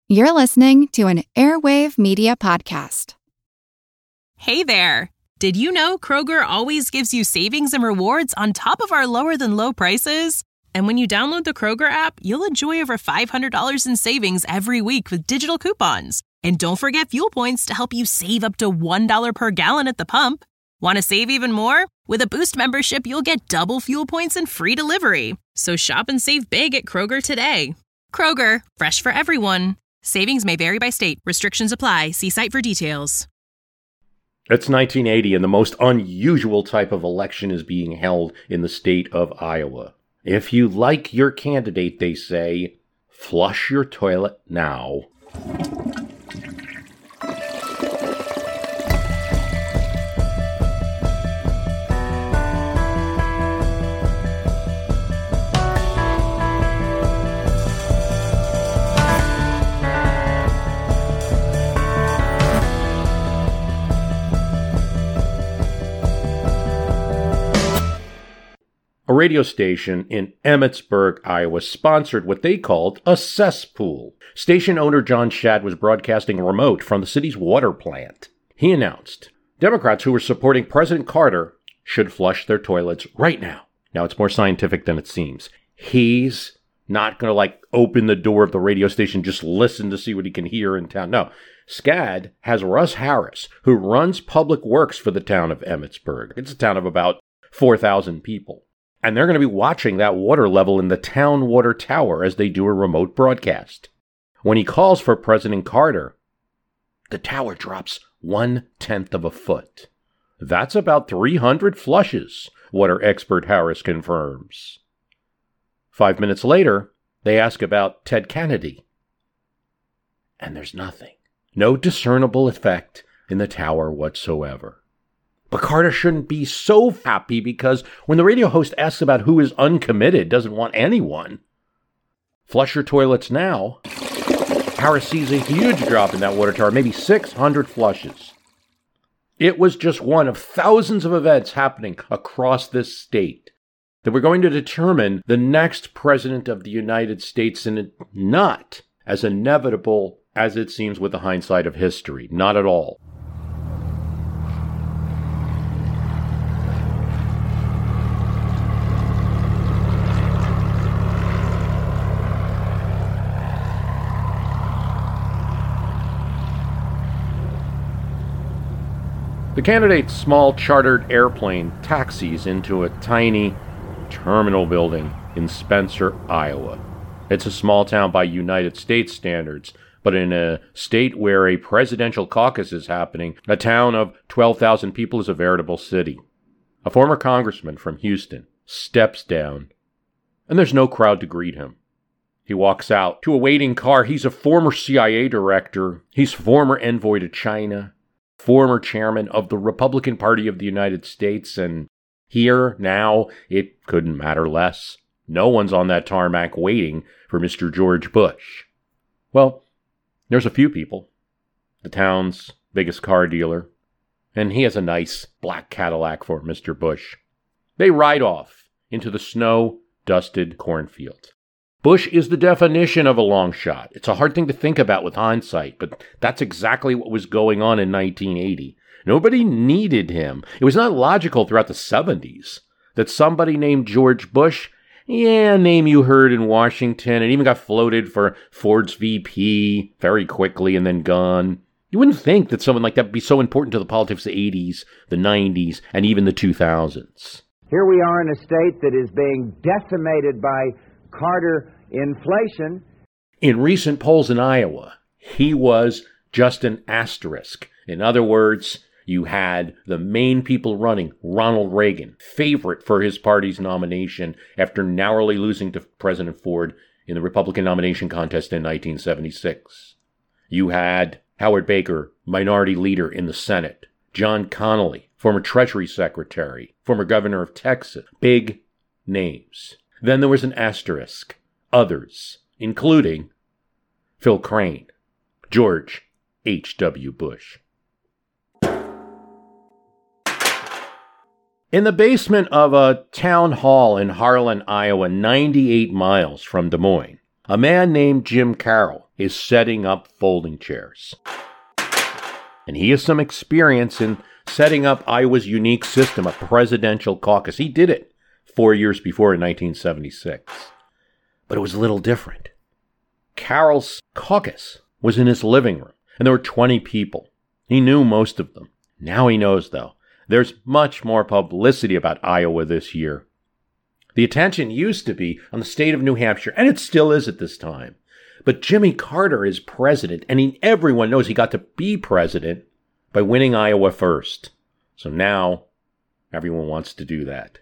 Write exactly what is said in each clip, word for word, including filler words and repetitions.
You're listening to an Airwave Media Podcast. Hey there! Did you know Kroger always gives you savings and rewards on top of our lower-than-low prices? And when you download the Kroger app, you'll enjoy over five hundred dollars in savings every week with digital coupons. And don't forget fuel points to help you save up to one dollar per gallon at the pump. Want to save even more? With a Boost membership, you'll get double fuel points and free delivery. So shop and save big at Kroger today. Kroger, fresh for everyone. Savings may vary by state. Restrictions apply. See site for details. It's nineteen eighty, and the most unusual type of election is being held in the state of Iowa. If you like your candidate, they say, flush your toilet now. A radio station in Emmitsburg, Iowa, sponsored what they called a cesspool. Station owner John Shadd was broadcasting remote from the city's water plant. He announced, Democrats who were supporting President Carter should flush their toilets right now. Now, it's more scientific than it seems. He's not going to, like, open the door of the radio station, just listen to see what he can hear in town. No. Shadd has Russ Harris, who runs public works for the town of Emmitsburg. It's a town of about four thousand people. And they're going to be watching that water level in the town water tower as they do a remote broadcast. When he calls for President Carter, the tower drops one-tenth of a foot. That's about three hundred flushes, water expert Harris confirms. Five minutes later, they ask about Ted Kennedy. And there's nothing. No discernible effect in the tower whatsoever. But Carter shouldn't be so happy because when the radio host asks about who is uncommitted, doesn't want anyone, flush your toilets now, Harris sees a huge drop in that water tower, maybe six hundred flushes. It was just one of thousands of events happening across this state that we're going to determine the next president of the United States, and it not as inevitable as it seems with the hindsight of history. Not at all. The candidate's small chartered airplane taxis into a tiny terminal building in Spencer, Iowa. It's a small town by United States standards, but in a state where a presidential caucus is happening, a town of twelve thousand people is a veritable city. A former congressman from Houston steps down, and there's no crowd to greet him. He walks out to a waiting car. He's a former C I A director. He's former envoy to China. Former chairman of the Republican Party of the United States, and here, now, it couldn't matter less. No one's on that tarmac waiting for Mister George Bush. Well, there's a few people. The town's biggest car dealer, and he has a nice black Cadillac for Mister Bush. They ride off into the snow-dusted cornfield. Bush is the definition of a long shot. It's a hard thing to think about with hindsight, but that's exactly what was going on in nineteen eighty. Nobody needed him. It was not logical throughout the seventies that somebody named George Bush, yeah, a name you heard in Washington, and even got floated for Ford's V P very quickly and then gone. You wouldn't think that someone like that would be so important to the politics of the eighties, the nineties, and even the two thousands. Here we are in a state that is being decimated by Carter inflation. In recent polls in Iowa, he was just an asterisk. In other words, you had the main people running, Ronald Reagan, favorite for his party's nomination after narrowly losing to President Ford in the Republican nomination contest in nineteen seventy-six. You had Howard Baker, minority leader in the Senate, John Connally, former Treasury Secretary, former governor of Texas, big names. Then there was an asterisk, others, including Phil Crane, George H W. Bush. In the basement of a town hall in Harlan, Iowa, ninety-eight miles from Des Moines, a man named Jim Carroll is setting up folding chairs. And he has some experience in setting up Iowa's unique system, a presidential caucus. He did it four years before in nineteen seventy-six. But it was a little different. Carroll's caucus was in his living room, and there were twenty people. He knew most of them. Now he knows, though, there's much more publicity about Iowa this year. The attention used to be on the state of New Hampshire, and it still is at this time. But Jimmy Carter is president, and he, everyone knows he got to be president by winning Iowa first. So now everyone wants to do that.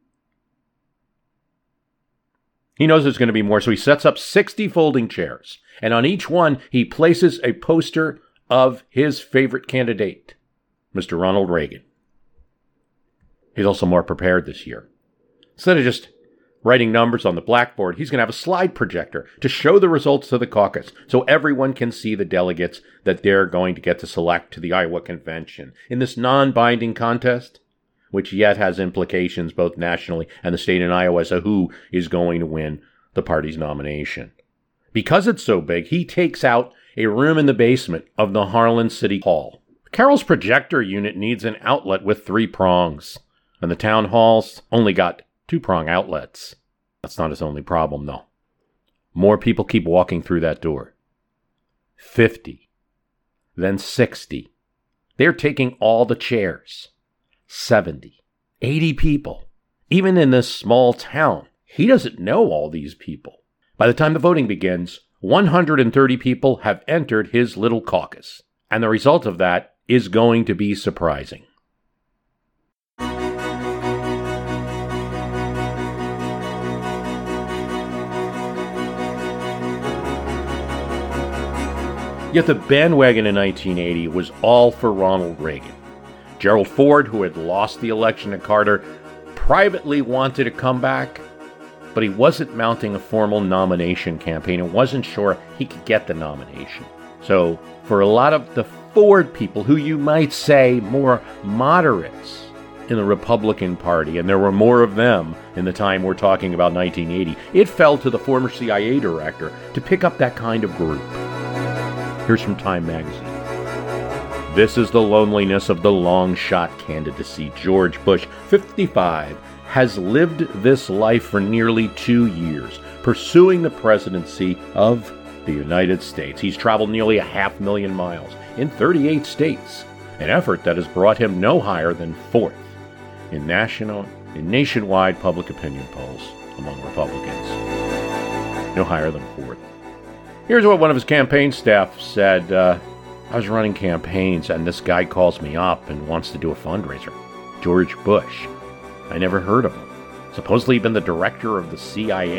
He knows there's going to be more, so he sets up sixty folding chairs. And on each one, he places a poster of his favorite candidate, Mister Ronald Reagan. He's also more prepared this year. Instead of just writing numbers on the blackboard, he's going to have a slide projector to show the results of the caucus so everyone can see the delegates that they're going to get to select to the Iowa convention. In this non-binding contest, which yet has implications both nationally and the state in Iowa as to who is going to win the party's nomination. Because it's so big, he takes out a room in the basement of the Harlan City Hall. Carroll's projector unit needs an outlet with three prongs, and the town hall's only got two-prong outlets. That's not his only problem, though. More people keep walking through that door. Fifty. Then sixty. They're taking all the chairs. Seventy. Eighty people. Even in this small town, he doesn't know all these people. By the time the voting begins, one hundred thirty people have entered his little caucus. And the result of that is going to be surprising. Yet the bandwagon in nineteen eighty was all for Ronald Reagan. Gerald Ford, who had lost the election to Carter, privately wanted to come back, but he wasn't mounting a formal nomination campaign and wasn't sure he could get the nomination. So for a lot of the Ford people, who you might say more moderates in the Republican Party, and there were more of them in the time we're talking about nineteen eighty, it fell to the former C I A director to pick up that kind of group. Here's from Time magazine. This is the loneliness of the long-shot candidacy. George Bush, fifty-five, has lived this life for nearly two years, pursuing the presidency of the United States. He's traveled nearly a half million miles in thirty-eight states, an effort that has brought him no higher than fourth in national, in nationwide public opinion polls among Republicans. No higher than fourth. Here's what one of his campaign staff said. Uh, I was running campaigns, and this guy calls me up and wants to do a fundraiser. George Bush. I never heard of him. Supposedly he'd been the director of the C I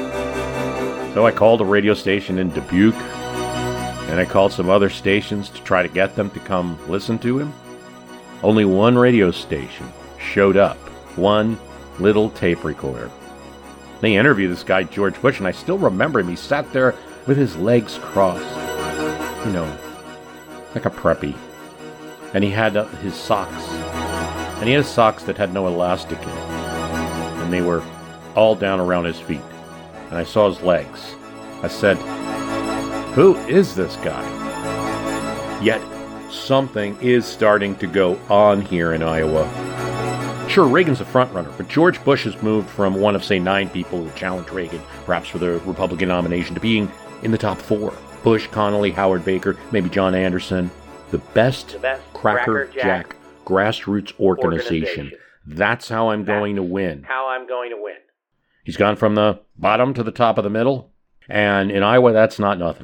A. So I called a radio station in Dubuque, and I called some other stations to try to get them to come listen to him. Only one radio station showed up. One little tape recorder. They interviewed this guy, George Bush, and I still remember him. He sat there with his legs crossed, you know, like a preppy. And he had uh, his socks. And he had socks that had no elastic in it. And they were all down around his feet. And I saw his legs. I said, who is this guy? Yet, something is starting to go on here in Iowa. Sure, Reagan's a frontrunner, but George Bush has moved from one of, say, nine people who challenged Reagan, perhaps for the Republican nomination, to being in the top four. Bush, Connolly, Howard Baker, maybe John Anderson. The best, the best Cracker, Cracker Jack, Jack grassroots organization. organization. That's how I'm That's going to win. How I'm going to win. He's gone from the bottom to the top of the middle, and in Iowa, that's not nothing.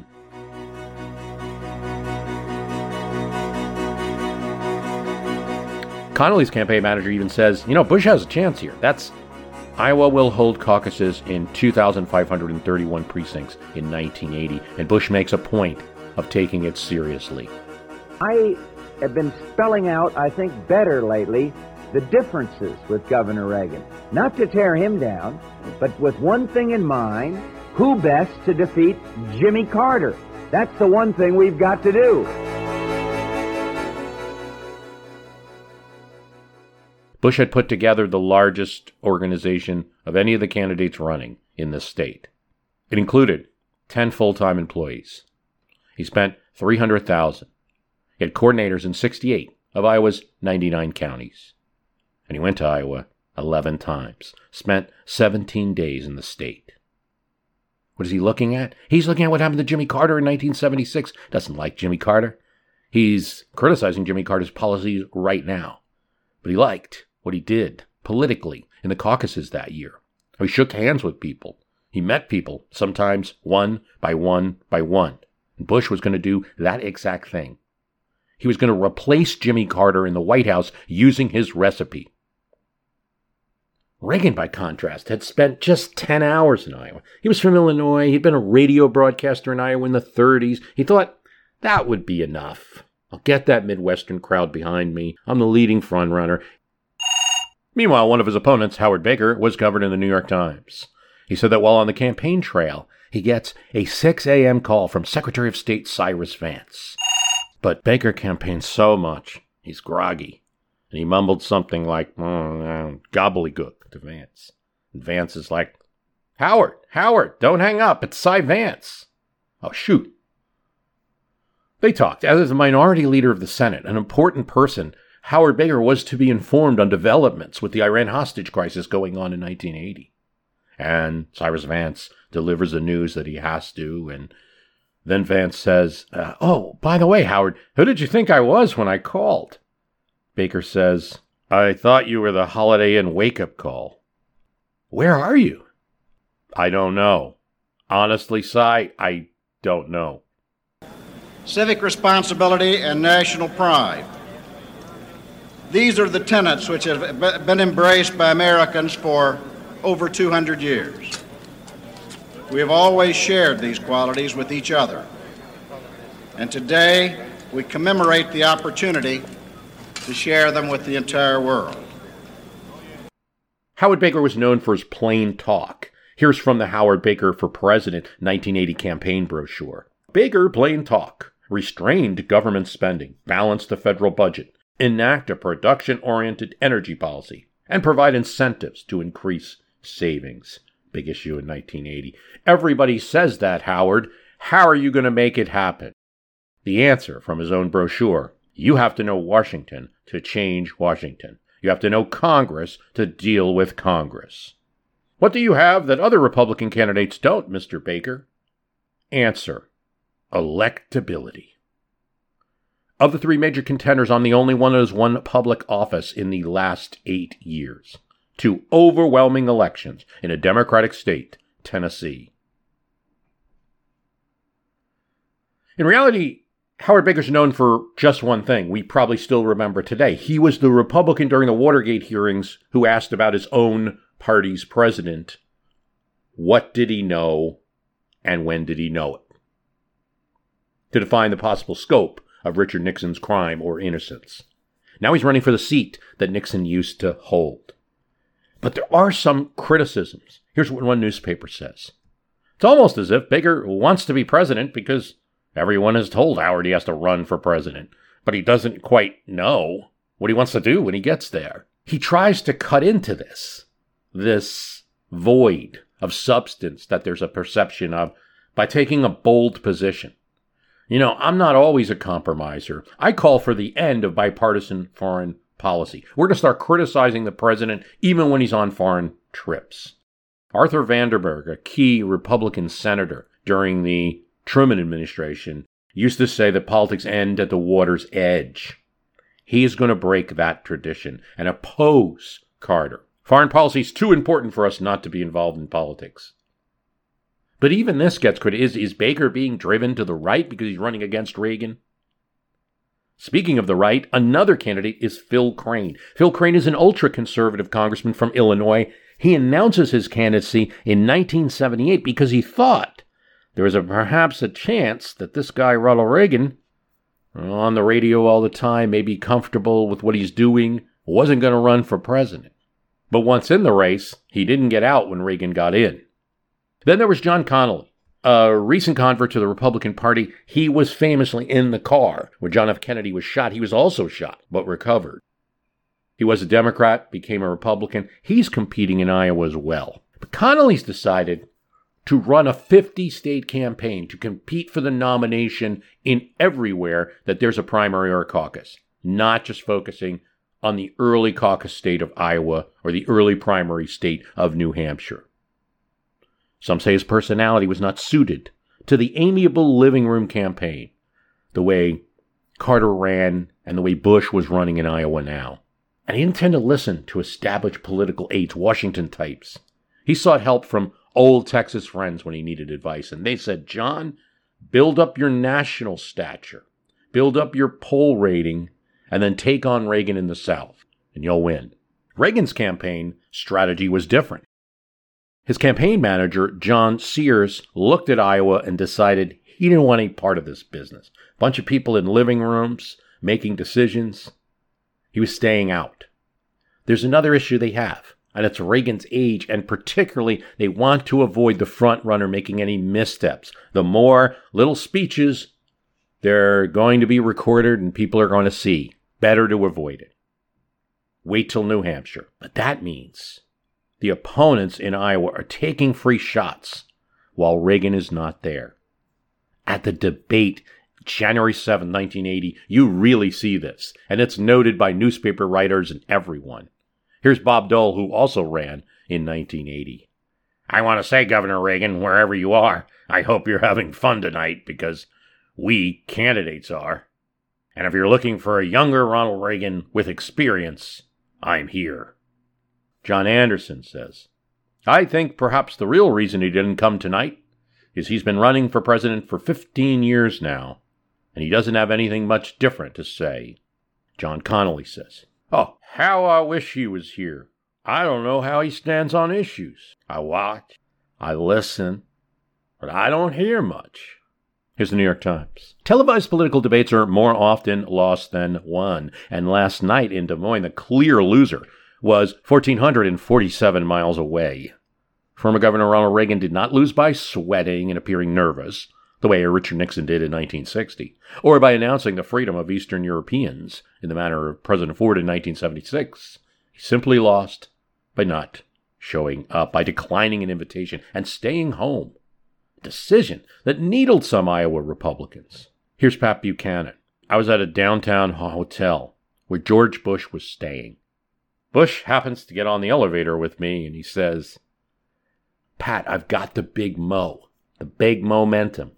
Connolly's campaign manager even says, you know, Bush has a chance here. That's Iowa will hold caucuses in two thousand five hundred thirty-one precincts in nineteen eighty, and Bush makes a point of taking it seriously. I have been spelling out, I think, better lately, the differences with Governor Reagan. Not to tear him down, but with one thing in mind, who best to defeat Jimmy Carter? That's the one thing we've got to do. Bush had put together the largest organization of any of the candidates running in this state. It included ten full-time employees, He spent three hundred thousand dollars. He had coordinators in sixty-eight of Iowa's ninety-nine counties. And he went to Iowa eleven times, spent seventeen days in the state. What is he looking at? He's looking at what happened to Jimmy Carter in nineteen seventy-six. Doesn't like Jimmy Carter. He's criticizing Jimmy Carter's policies right now. But he liked what he did politically in the caucuses that year. He shook hands with people. He met people, sometimes one by one by one. And Bush was going to do that exact thing. He was going to replace Jimmy Carter in the White House using his recipe. Reagan, by contrast, had spent just ten hours in Iowa. He was from Illinois. He'd been a radio broadcaster in Iowa in the thirties. He thought, that would be enough. I'll get that Midwestern crowd behind me. I'm the leading frontrunner. Meanwhile, one of his opponents, Howard Baker, was covered in the New York Times. He said that while on the campaign trail, he gets a six a.m. call from Secretary of State Cyrus Vance. But Baker campaigned so much, he's groggy. And he mumbled something like, mm, gobbledygook to Vance. And Vance is like, Howard, Howard, don't hang up. It's Cy Vance. Oh, shoot. They talked. As the minority leader of the Senate, an important person, Howard Baker was to be informed on developments with the Iran hostage crisis going on in nineteen eighty. And Cyrus Vance delivers the news that he has to, and then Vance says, uh, oh, by the way, Howard, who did you think I was when I called? Baker says, I thought you were the Holiday Inn wake-up call. Where are you? I don't know. Honestly, Cy, I don't know. Civic responsibility and national pride. These are the tenets which have been embraced by Americans for over two hundred years. We have always shared these qualities with each other. And today, we commemorate the opportunity to share them with the entire world. Howard Baker was known for his plain talk. Here's from the Howard Baker for President nineteen eighty campaign brochure. Baker, plain talk. Restrained government spending, balance the federal budget, enact a production-oriented energy policy, and provide incentives to increase savings. Big issue in nineteen eighty. Everybody says that, Howard. How are you going to make it happen? The answer from his own brochure. You have to know Washington to change Washington. You have to know Congress to deal with Congress. What do you have that other Republican candidates don't, Mister Baker? Answer. Electability. Of the three major contenders, I'm the only one who has won public office in the last eight years. Two overwhelming elections in a Democratic state, Tennessee. In reality, Howard Baker's known for just one thing we probably still remember today. He was the Republican during the Watergate hearings who asked about his own party's president. What did he know, and when did he know it? To define the possible scope of Richard Nixon's crime or innocence. Now he's running for the seat that Nixon used to hold. But there are some criticisms. Here's what one newspaper says. It's almost as if Baker wants to be president because everyone has told Howard he has to run for president, but he doesn't quite know what he wants to do when he gets there. He tries to cut into this, this void of substance that there's a perception of by taking a bold position. You know, I'm not always a compromiser. I call for the end of bipartisan foreign policy. We're to start criticizing the president even when he's on foreign trips. Arthur Vanderburg, a key Republican senator during the Truman administration, used to say that politics end at the water's edge. He is going to break that tradition and oppose Carter. Foreign policy is too important for us not to be involved in politics. But even this gets credit. Is, is Baker being driven to the right because he's running against Reagan? Speaking of the right, another candidate is Phil Crane. Phil Crane is an ultra-conservative congressman from Illinois. He announces his candidacy in nineteen seventy-eight because he thought there was a, perhaps a chance that this guy, Ronald Reagan, on the radio all the time, maybe comfortable with what he's doing, wasn't going to run for president. But once in the race, he didn't get out when Reagan got in. Then there was John Connally, a recent convert to the Republican Party. He was famously in the car when John F. Kennedy was shot. He was also shot, but recovered. He was a Democrat, became a Republican. He's competing in Iowa as well. But Connally's decided to run a fifty-state campaign to compete for the nomination in everywhere that there's a primary or a caucus, not just focusing on the early caucus state of Iowa or the early primary state of New Hampshire. Some say his personality was not suited to the amiable living room campaign, the way Carter ran and the way Bush was running in Iowa now. And he didn't tend to listen to established political aides, Washington types. He sought help from old Texas friends when he needed advice, and they said, John, build up your national stature, build up your poll rating, and then take on Reagan in the South, and you'll win. Reagan's campaign strategy was different. His campaign manager, John Sears, looked at Iowa and decided he didn't want any part of this business. A bunch of people in living rooms making decisions. He was staying out. There's another issue they have, and it's Reagan's age, and particularly they want to avoid the front runner making any missteps. The more little speeches, they're going to be recorded and people are going to see. Better to avoid it. Wait till New Hampshire. But that means the opponents in Iowa are taking free shots while Reagan is not there. At the debate, January seventh, nineteen eighty, you really see this, and it's noted by newspaper writers and everyone. Here's Bob Dole, who also ran in nineteen eighty. I want to say, Governor Reagan, wherever you are, I hope you're having fun tonight, because we candidates are. And if you're looking for a younger Ronald Reagan with experience, I'm here. John Anderson says, I think perhaps the real reason he didn't come tonight is he's been running for president for fifteen years now, and he doesn't have anything much different to say. John Connolly says, oh, how I wish he was here. I don't know how he stands on issues. I watch, I listen, but I don't hear much. Here's the New York Times. Televised political debates are more often lost than won. And last night in Des Moines, the clear loser was one thousand four hundred forty-seven miles away. Former Governor Ronald Reagan did not lose by sweating and appearing nervous, the way Richard Nixon did in nineteen sixty, or by announcing the freedom of Eastern Europeans in the manner of President Ford in nineteen seventy-six. He simply lost by not showing up, by declining an invitation and staying home. Decision that needled some Iowa Republicans. Here's Pat Buchanan. I was at a downtown hotel where George Bush was staying. Bush happens to get on the elevator with me and he says, Pat, I've got the big mo, the big momentum.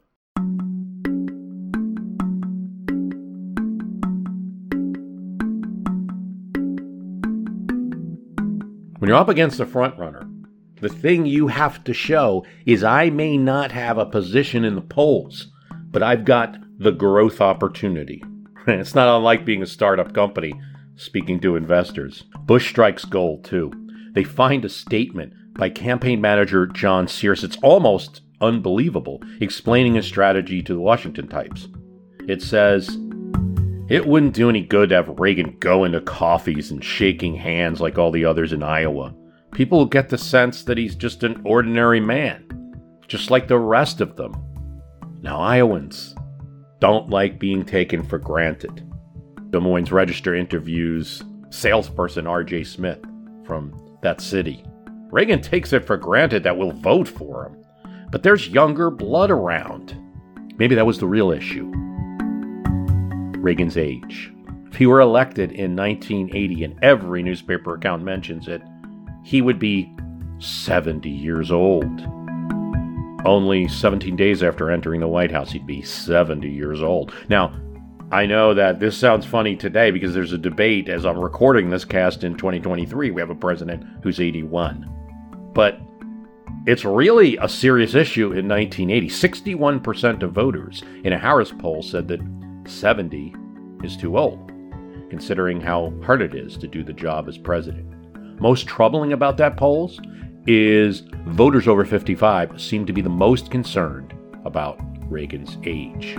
When you're up against a front runner, the thing you have to show is I may not have a position in the polls, but I've got the growth opportunity. It's not unlike being a startup company speaking to investors. Bush strikes gold, too. They find a statement by campaign manager John Sears. It's almost unbelievable, explaining his strategy to the Washington types. It says, it wouldn't do any good to have Reagan go into coffees and shaking hands like all the others in Iowa. People will get the sense that he's just an ordinary man, just like the rest of them. Now, Iowans don't like being taken for granted. Des Moines Register interviews salesperson R J Smith from that city. Reagan takes it for granted that we'll vote for him, but there's younger blood around. Maybe that was the real issue. Reagan's age. If he were elected in nineteen eighty, and every newspaper account mentions it, he would be seventy years old. Only seventeen days after entering the White House, he'd be seventy years old. Now, I know that this sounds funny today because there's a debate as I'm recording this cast in twenty twenty-three. We have a president who's eighty-one. But it's really a serious issue in nineteen eighty. sixty-one percent of voters in a Harris poll said that seventy is too old, considering how hard it is to do the job as president. Most troubling about that polls is voters over fifty-five seem to be the most concerned about Reagan's age.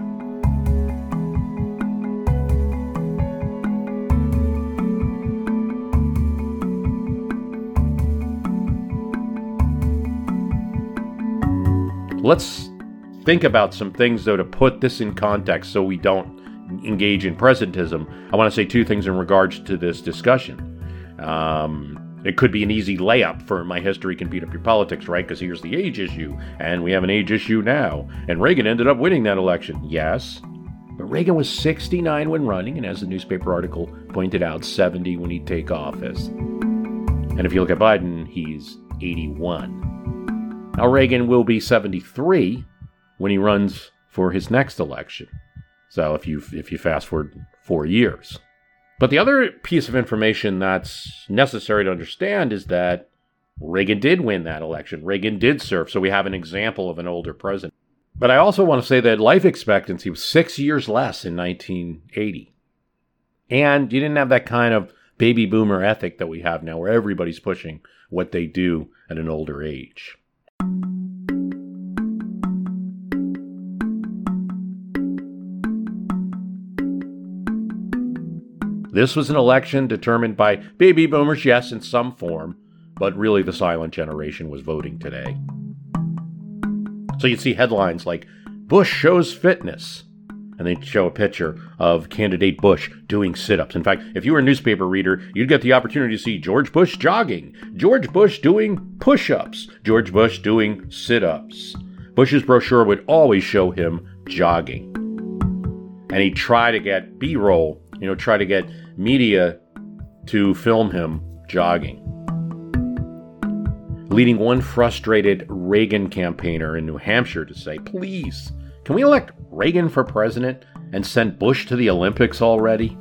Let's think about some things, though, to put this in context so we don't engage in presentism. I want to say two things in regards to this discussion. Um, It could be an easy layup for My History Can Beat Up Your Politics, right? Because here's the age issue, and we have an age issue now. And Reagan ended up winning that election. Yes. But Reagan was sixty-nine when running, and as the newspaper article pointed out, seventy when he'd take office. And if you look at Biden, he's eighty-one. Now Reagan will be seventy-three when he runs for his next election. So if you if you fast forward four years. But the other piece of information that's necessary to understand is that Reagan did win that election. Reagan did serve, so we have an example of an older president. But I also want to say that life expectancy was six years less in nineteen eighty. And you didn't have that kind of baby boomer ethic that we have now, where everybody's pushing what they do at an older age. This was an election determined by baby boomers, yes, in some form, but really the silent generation was voting today. So you'd see headlines like, Bush shows fitness, and they'd show a picture of candidate Bush doing sit-ups. In fact, if you were a newspaper reader, you'd get the opportunity to see George Bush jogging, George Bush doing push-ups, George Bush doing sit-ups. Bush's brochure would always show him jogging. And he'd try to get B-roll, you know, try to get media to film him jogging. Leading one frustrated Reagan campaigner in New Hampshire to say, please, can we elect Reagan for president and send Bush to the Olympics already?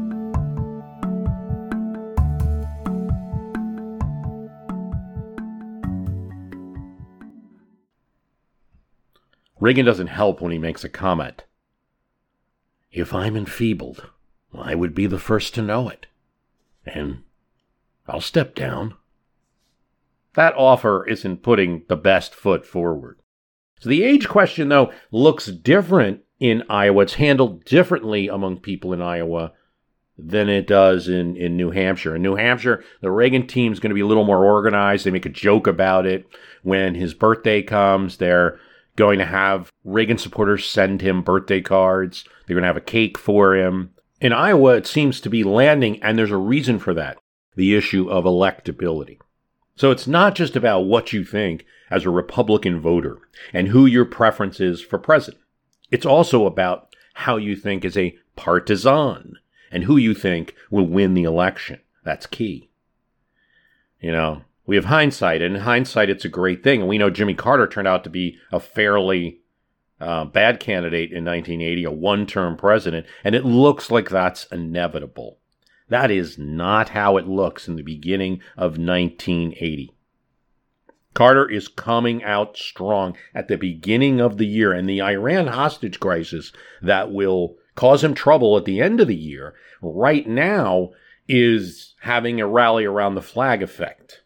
Reagan doesn't help when he makes a comment. If I'm enfeebled, I would be the first to know it. And I'll step down. That offer isn't putting the best foot forward. So the age question, though, looks different in Iowa. It's handled differently among people in Iowa than it does in, in New Hampshire. In New Hampshire, the Reagan team's going to be a little more organized. They make a joke about it. When his birthday comes, they're going to have Reagan supporters send him birthday cards. They're going to have a cake for him. In Iowa, it seems to be landing, and there's a reason for that, the issue of electability. So it's not just about what you think as a Republican voter and who your preference is for president. It's also about how you think as a partisan and who you think will win the election. That's key. You know, we have hindsight, and in hindsight, it's a great thing. And we know Jimmy Carter turned out to be a fairly uh, bad candidate in nineteen eighty, a one-term president, and it looks like that's inevitable. That is not how it looks in the beginning of nineteen eighty. Carter is coming out strong at the beginning of the year, and the Iran hostage crisis that will cause him trouble at the end of the year right now is having a rally around the flag effect.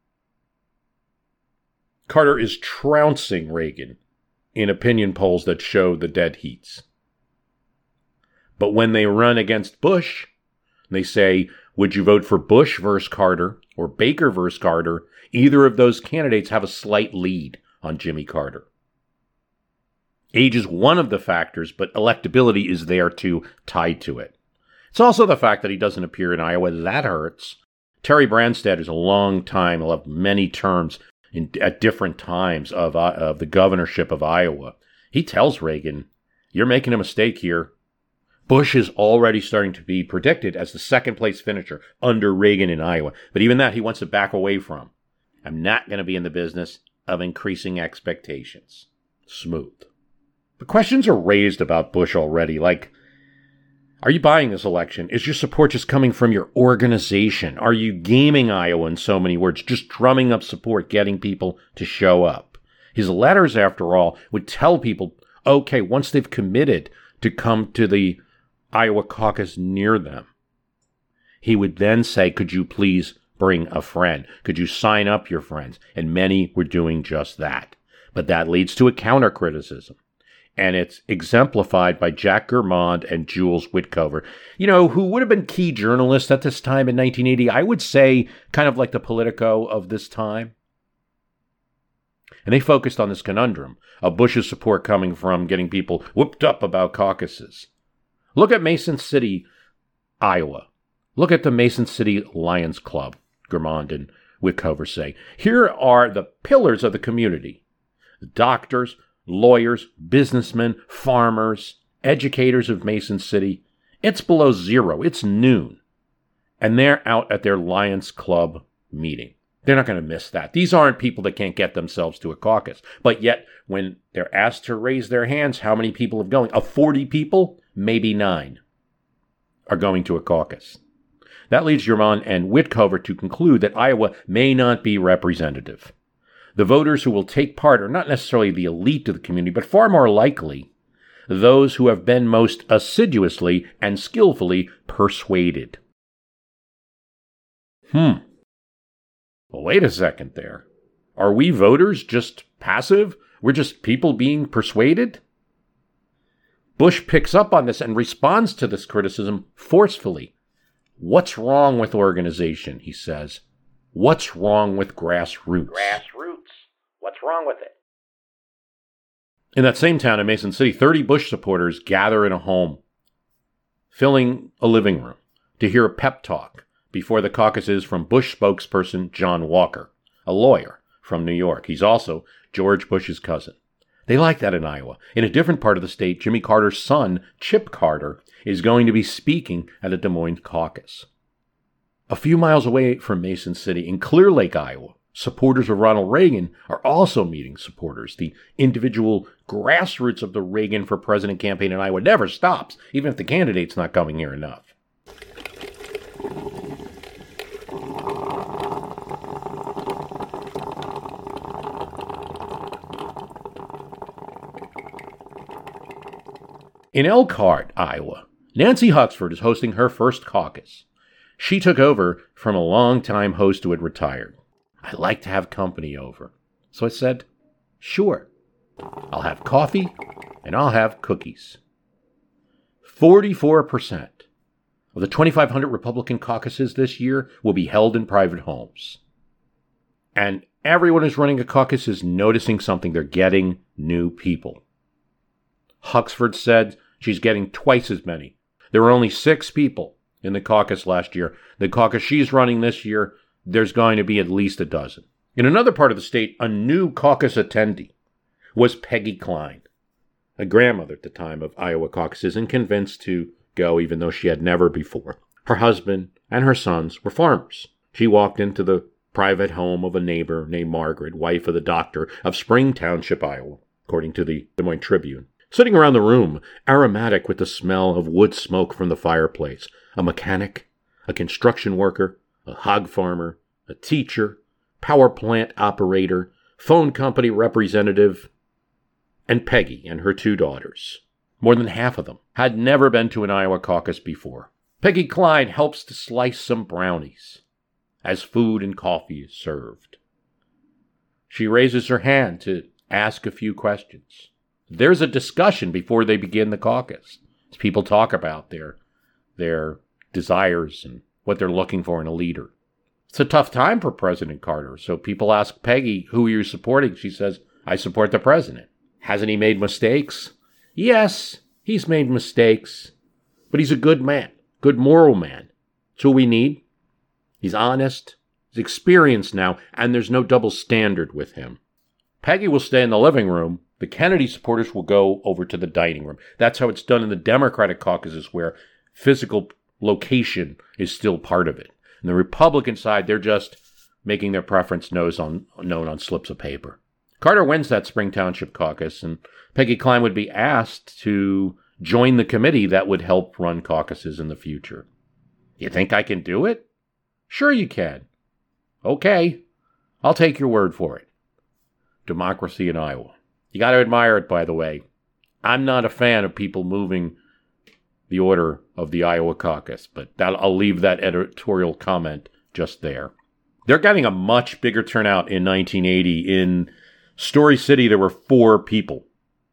Carter is trouncing Reagan in opinion polls that show the dead heats. But when they run against Bush, they say, would you vote for Bush versus Carter or Baker versus Carter? Either of those candidates have a slight lead on Jimmy Carter. Age is one of the factors, but electability is there too, tied to it. It's also the fact that he doesn't appear in Iowa. That hurts. Terry Branstad is a long time, he'll have many terms in, at different times of, uh, of the governorship of Iowa. He tells Reagan, you're making a mistake here. Bush is already starting to be predicted as the second place finisher under Reagan in Iowa. But even that he wants to back away from. I'm not going to be in the business of increasing expectations. Smooth. But questions are raised about Bush already, like, are you buying this election? Is your support just coming from your organization? Are you gaming Iowa in so many words, just drumming up support, getting people to show up? His letters, after all, would tell people, okay, once they've committed to come to the Iowa caucus near them, he would then say, could you please bring a friend? Could you sign up your friends? And many were doing just that. But that leads to a counter criticism. And it's exemplified by Jack Germond and Jules Witkover, you know, who would have been key journalists at this time in nineteen eighty. I would say kind of like the Politico of this time. And they focused on this conundrum of Bush's support coming from getting people whooped up about caucuses. Look at Mason City, Iowa. Look at the Mason City Lions Club. Germond and Wickover say. Here are the pillars of the community. Doctors, lawyers, businessmen, farmers, educators of Mason City. It's below zero. It's noon. And they're out at their Lions Club meeting. They're not going to miss that. These aren't people that can't get themselves to a caucus. But yet, when they're asked to raise their hands, how many people have going? Of forty people, maybe nine are going to a caucus. That leads Germond and Wickover to conclude that Iowa may not be representative. The voters who will take part are not necessarily the elite of the community, but far more likely those who have been most assiduously and skillfully persuaded. Hmm. Well, wait a second there. Are we voters just passive? We're just people being persuaded? Bush picks up on this and responds to this criticism forcefully. What's wrong with organization, he says. What's wrong with grassroots? Grassroots. What's wrong with it? In that same town in Mason City, thirty Bush supporters gather in a home, filling a living room, to hear a pep talk before the caucuses from Bush spokesperson John Walker, a lawyer from New York. He's also George Bush's cousin. They like that in Iowa. In a different part of the state, Jimmy Carter's son, Chip Carter, is going to be speaking at a Des Moines caucus. A few miles away from Mason City, in Clear Lake, Iowa, supporters of Ronald Reagan are also meeting supporters. The individual grassroots of the Reagan for President campaign in Iowa never stops, even if the candidate's not coming here enough. In Elkhart, Iowa, Nancy Huxford is hosting her first caucus. She took over from a longtime host who had retired. I like to have company over. So I said, sure, I'll have coffee and I'll have cookies. forty-four percent of the twenty-five hundred Republican caucuses this year will be held in private homes. And everyone who's running a caucus is noticing something. They're getting new people. Huxford said she's getting twice as many. There were only six people in the caucus last year. The caucus she's running this year, there's going to be at least a dozen. In another part of the state, a new caucus attendee was Peggy Klein, a grandmother at the time of Iowa caucuses and convinced to go even though she had never before. Her husband and her sons were farmers. She walked into the private home of a neighbor named Margaret, wife of the doctor of Spring Township, Iowa, according to the Des Moines Tribune. Sitting around the room, aromatic with the smell of wood smoke from the fireplace, a mechanic, a construction worker, a hog farmer, a teacher, power plant operator, phone company representative, and Peggy and her two daughters. More than half of them had never been to an Iowa caucus before. Peggy Klein helps to slice some brownies as food and coffee is served. She raises her hand to ask a few questions. There's a discussion before they begin the caucus. As people talk about their, their desires and what they're looking for in a leader. It's a tough time for President Carter, so people ask Peggy, who are you supporting? She says, I support the president. Hasn't he made mistakes? Yes, he's made mistakes, but he's a good man, good moral man. It's who we need. He's honest, he's experienced now, and there's no double standard with him. Peggy will stay in the living room. The Kennedy supporters will go over to the dining room. That's how it's done in the Democratic caucuses, where physical location is still part of it. And the Republican side, they're just making their preference known on, known on slips of paper. Carter wins that Spring Township caucus, and Peggy Klein would be asked to join the committee that would help run caucuses in the future. You think I can do it? Sure you can. Okay, I'll take your word for it. Democracy in Iowa. You got to admire it, by the way. I'm not a fan of people moving the order of the Iowa caucus, but that, I'll leave that editorial comment just there. They're getting a much bigger turnout in nineteen eighty. In Story City, there were four people.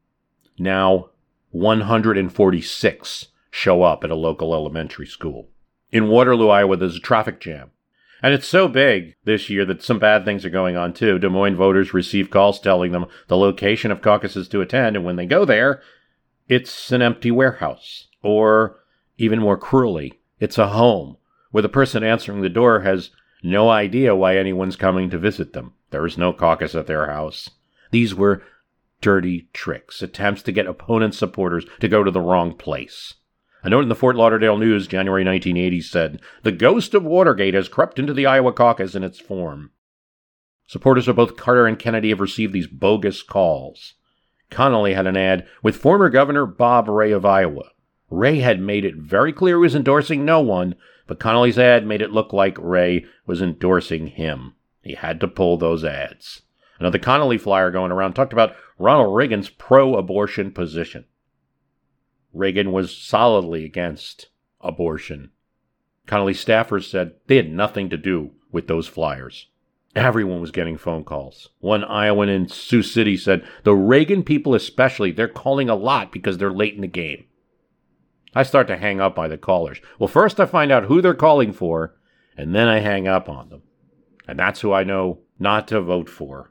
Now, one hundred forty-six show up at a local elementary school. In Waterloo, Iowa, there's a traffic jam. And it's so big this year that some bad things are going on, too. Des Moines voters receive calls telling them the location of caucuses to attend, and when they go there, it's an empty warehouse. Or, even more cruelly, it's a home where the person answering the door has No idea why anyone's coming to visit them. There is no caucus at their house. These were dirty tricks, attempts to get opponent supporters to go to the wrong place. A note in the Fort Lauderdale News, January nineteen eighty, said, "The ghost of Watergate has crept into the Iowa caucus in its form." Supporters of both Carter and Kennedy have received these bogus calls. Connally had an ad with former Governor Bob Ray of Iowa. Ray had made it very clear he was endorsing no one, but Connally's ad made it look like Ray was endorsing him. He had to pull those ads. Another Connally flyer going around talked about Ronald Reagan's pro-abortion position. Reagan was solidly against abortion. Connally staffers said they had nothing to do with those flyers. Everyone was getting phone calls. One Iowan in Sioux City said, "The Reagan people especially, they're calling a lot because they're late in the game." I start to hang up by the callers. Well, first I find out who they're calling for, and then I hang up on them. And that's who I know not to vote for.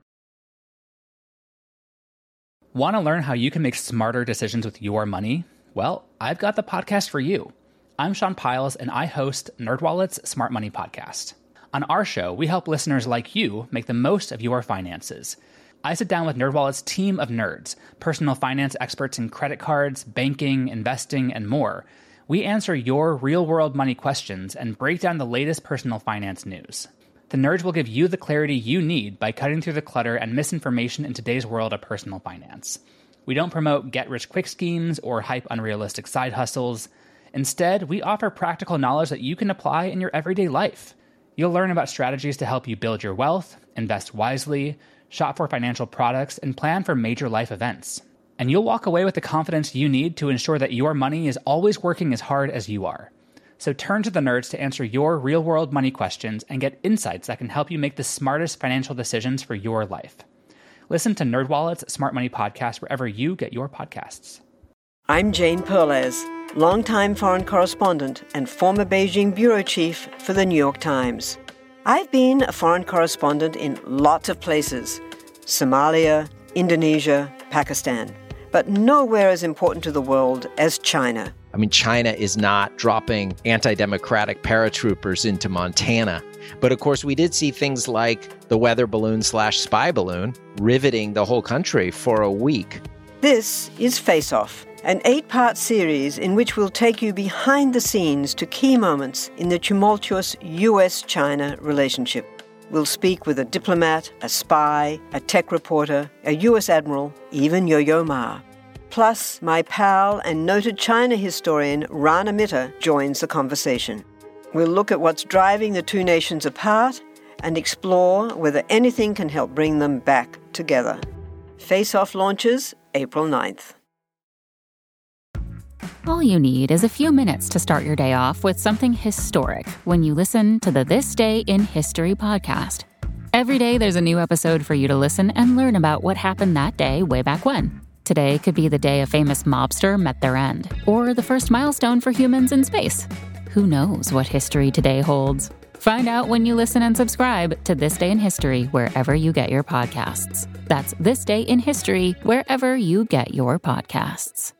Want to learn how you can make smarter decisions with your money? Well, I've got the podcast for you. I'm Sean Piles, and I host NerdWallet's Smart Money Podcast. On our show, we help listeners like you make the most of your finances. I sit down with NerdWallet's team of nerds, personal finance experts in credit cards, banking, investing, and more. We answer your real-world money questions and break down the latest personal finance news. The nerds will give you the clarity you need by cutting through the clutter and misinformation in today's world of personal finance. We don't promote get-rich-quick schemes or hype unrealistic side hustles. Instead, we offer practical knowledge that you can apply in your everyday life. You'll learn about strategies to help you build your wealth, invest wisely, shop for financial products, and plan for major life events. And you'll walk away with the confidence you need to ensure that your money is always working as hard as you are. So turn to the nerds to answer your real-world money questions and get insights that can help you make the smartest financial decisions for your life. Listen to NerdWallet's Smart Money Podcast wherever you get your podcasts. I'm Jane Perlez, longtime foreign correspondent and former Beijing bureau chief for the New York Times. I've been a foreign correspondent in lots of places: Somalia, Indonesia, Pakistan, but nowhere as important to the world as China. I mean, China is not dropping anti-democratic paratroopers into Montana. But of course, we did see things like the weather balloon slash spy balloon riveting the whole country for a week. This is Face Off, an eight-part series in which we'll take you behind the scenes to key moments in the tumultuous U S China relationship. We'll speak with a diplomat, a spy, a tech reporter, a U S admiral, even Yo-Yo Ma. Plus, my pal and noted China historian Rana Mitter joins the conversation. We'll look at what's driving the two nations apart and explore whether anything can help bring them back together. Face Off launches April ninth. All you need is a few minutes to start your day off with something historic when you listen to the This Day in History podcast. Every day there's a new episode for you to listen and learn about what happened that day way back when. Today could be the day a famous mobster met their end, or the first milestone for humans in space. Who knows what history today holds? Find out when you listen and subscribe to This Day in History wherever you get your podcasts. That's This Day in History wherever you get your podcasts.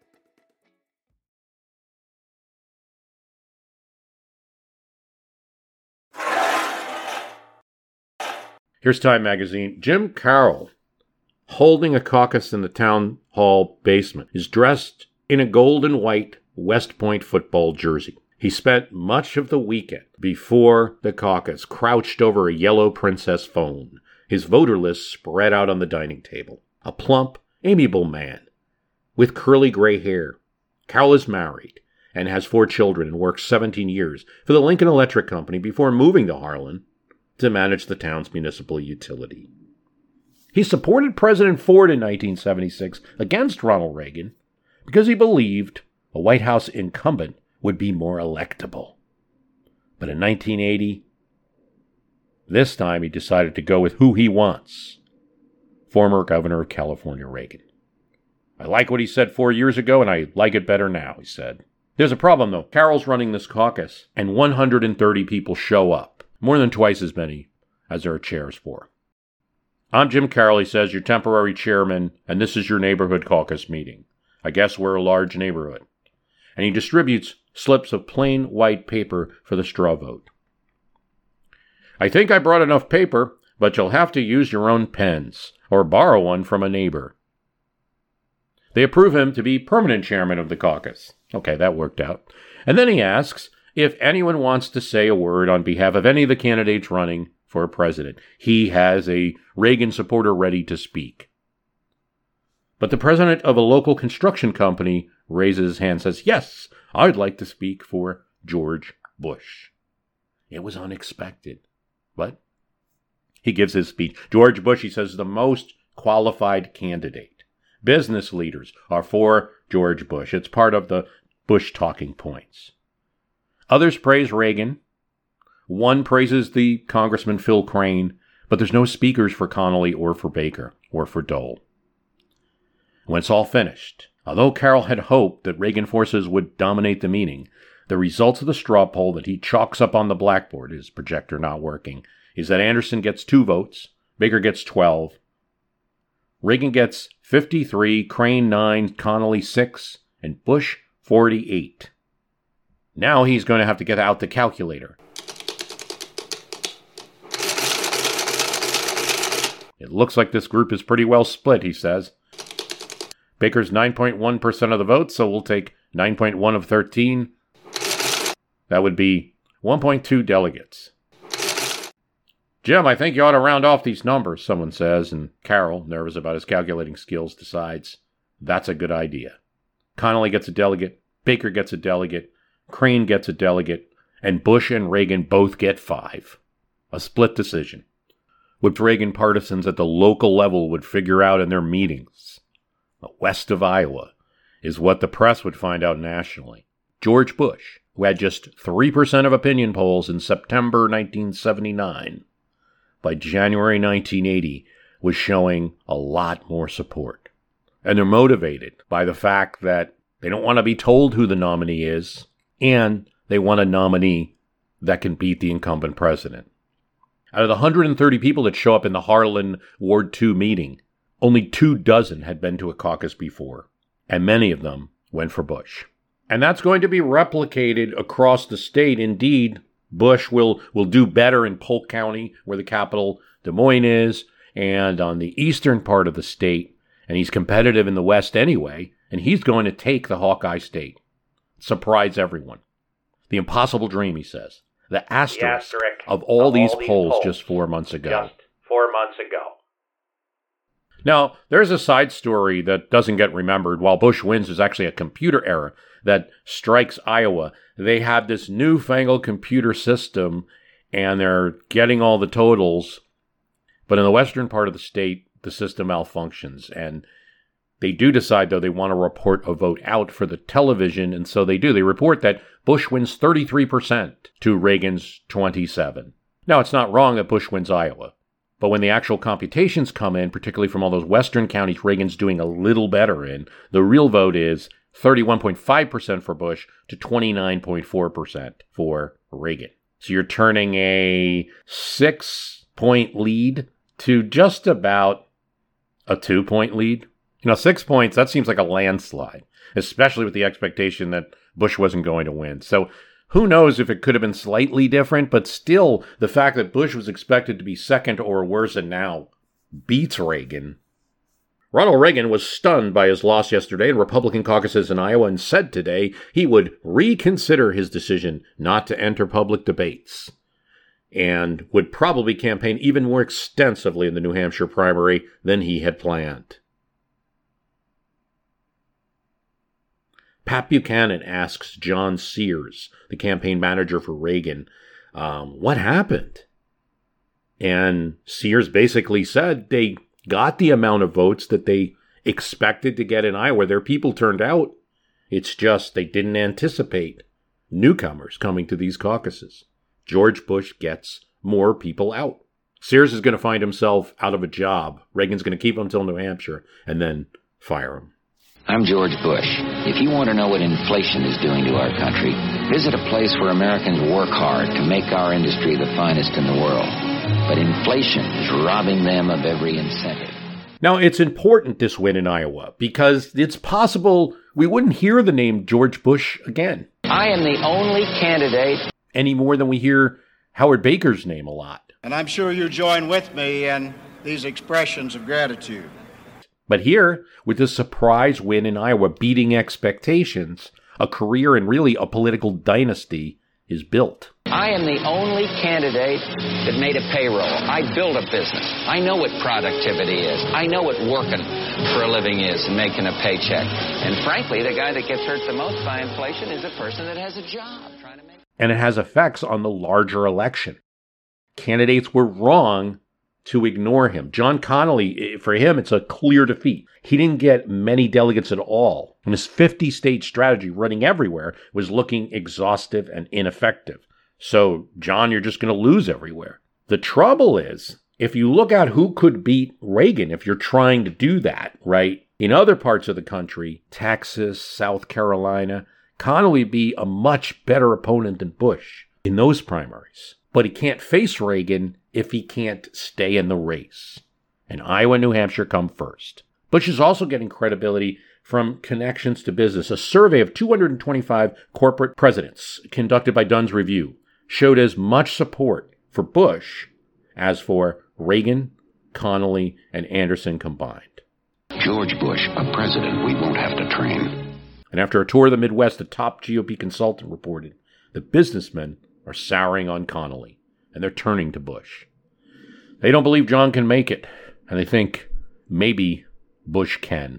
Here's Time Magazine. Jim Carroll, holding a caucus in the town hall basement, is dressed in a gold and white West Point football jersey. He spent much of the weekend before the caucus crouched over a yellow Princess phone, his voter list spread out on the dining table. A plump, amiable man with curly gray hair. Carroll is married and has four children and worked seventeen years for the Lincoln Electric Company before moving to Harlan to manage the town's municipal utility. He supported President Ford in nineteen seventy-six against Ronald Reagan because he believed a White House incumbent would be more electable. But in nineteen eighty, this time he decided to go with who he wants, former Governor of California Reagan. I like what he said four years ago, and I like it better now, he said. There's a problem, though. Carroll's running this caucus, and one hundred thirty people show up, more than twice as many as there are chairs for. I'm Jim Carroll, he says, your temporary chairman, and this is your neighborhood caucus meeting. I guess we're a large neighborhood. And he distributes slips of plain white paper for the straw vote. I think I brought enough paper, but you'll have to use your own pens, or borrow one from a neighbor. They approve him to be permanent chairman of the caucus. Okay, that worked out. And then he asks if anyone wants to say a word on behalf of any of the candidates running for president. He has a Reagan supporter ready to speak. But the president of a local construction company raises his hand and says, yes, I'd like to speak for George Bush. It was unexpected, but he gives his speech. George Bush, he says, is the most qualified candidate. Business leaders are for George Bush. It's part of the Bush talking points. Others praise Reagan. One praises the Congressman Phil Crane, but there's no speakers for Connally or for Baker or for Dole. When it's all finished, although Carroll had hoped that Reagan forces would dominate the meeting, the results of the straw poll that he chalks up on the blackboard, his projector not working, is that Anderson gets two votes, Baker gets twelve, Reagan gets fifty-three, Crane nine, Connally six, and Bush forty-eight. Now he's going to have to get out the calculator. It looks like this group is pretty well split, he says. Baker's nine point one percent of the votes, so we'll take nine point one of thirteen. That would be one point two delegates. Jim, I think you ought to round off these numbers, someone says, and Carroll, nervous about his calculating skills, decides that's a good idea. Connally gets a delegate, Baker gets a delegate, Crane gets a delegate, and Bush and Reagan both get five. A split decision, which Reagan partisans at the local level would figure out in their meetings. West of Iowa is what the press would find out nationally. George Bush, who had just three percent of opinion polls in September nineteen seventy-nine, by January nineteen eighty, was showing a lot more support. And they're motivated by the fact that they don't want to be told who the nominee is, and they want a nominee that can beat the incumbent president. Out of the one hundred thirty people that show up in the Harlan Ward two meeting, only two dozen had been to a caucus before, and many of them went for Bush. And that's going to be replicated across the state. Indeed, Bush will, will do better in Polk County, where the capital, Des Moines, is, and on the eastern part of the state, and he's competitive in the West anyway, and he's going to take the Hawkeye State. Surprise everyone. The impossible dream, he says. The asterisk, the asterisk of all of these all these polls, polls just four months ago. Just four months ago. Now, there's a side story that doesn't get remembered. While Bush wins, there's actually a computer error that strikes Iowa. They have this newfangled computer system, and they're getting all the totals. But in the western part of the state, the system malfunctions. And they do decide, though, they want to report a vote out for the television, and so they do. They report that Bush wins thirty-three percent to Reagan's twenty-seven. Now, it's not wrong that Bush wins Iowa. But when the actual computations come in, particularly from all those western counties Reagan's doing a little better in, the real vote is thirty-one point five percent for Bush to twenty-nine point four percent for Reagan. So you're turning a six-point lead to just about a two-point lead. You know, six points, that seems like a landslide, especially with the expectation that Bush wasn't going to win. So who knows if it could have been slightly different, but still, the fact that Bush was expected to be second or worse and now beats Reagan. Ronald Reagan was stunned by his loss yesterday in Republican caucuses in Iowa and said today he would reconsider his decision not to enter public debates and would probably campaign even more extensively in the New Hampshire primary than he had planned. Pat Buchanan asks John Sears, the campaign manager for Reagan, um, what happened? And Sears basically said they got the amount of votes that they expected to get in Iowa. Their people turned out. It's just they didn't anticipate newcomers coming to these caucuses. George Bush gets more people out. Sears is going to find himself out of a job. Reagan's going to keep him until New Hampshire and then fire him. I'm George Bush. If you want to know what inflation is doing to our country, visit a place where Americans work hard to make our industry the finest in the world. But inflation is robbing them of every incentive. Now, it's important, this win in Iowa, because it's possible we wouldn't hear the name George Bush again. I am the only candidate any more than we hear Howard Baker's name a lot. And I'm sure you join with me in these expressions of gratitude. But here, with this surprise win in Iowa beating expectations, a career and really a political dynasty is built. I am the only candidate that made a payroll. I built a business. I know what productivity is. I know what working for a living is and making a paycheck. And frankly, the guy that gets hurt the most by inflation is a person that has a job. Trying to make... And it has effects on the larger election. Candidates were wrong to ignore him. John Connally, for him, it's a clear defeat. He didn't get many delegates at all. And his fifty-state strategy running everywhere was looking exhaustive and ineffective. So, John, you're just going to lose everywhere. The trouble is, if you look at who could beat Reagan, if you're trying to do that, right, in other parts of the country, Texas, South Carolina, Connally would be a much better opponent than Bush in those primaries. But he can't face Reagan if he can't stay in the race. And Iowa and New Hampshire come first. Bush is also getting credibility from connections to business. A survey of two hundred twenty-five corporate presidents conducted by Dunn's Review showed as much support for Bush as for Reagan, Connally, and Anderson combined. George Bush, a president we won't have to train. And after a tour of the Midwest, the top G O P consultant reported that businessmen are souring on Connally, and they're turning to Bush. They don't believe John can make it, and they think maybe Bush can.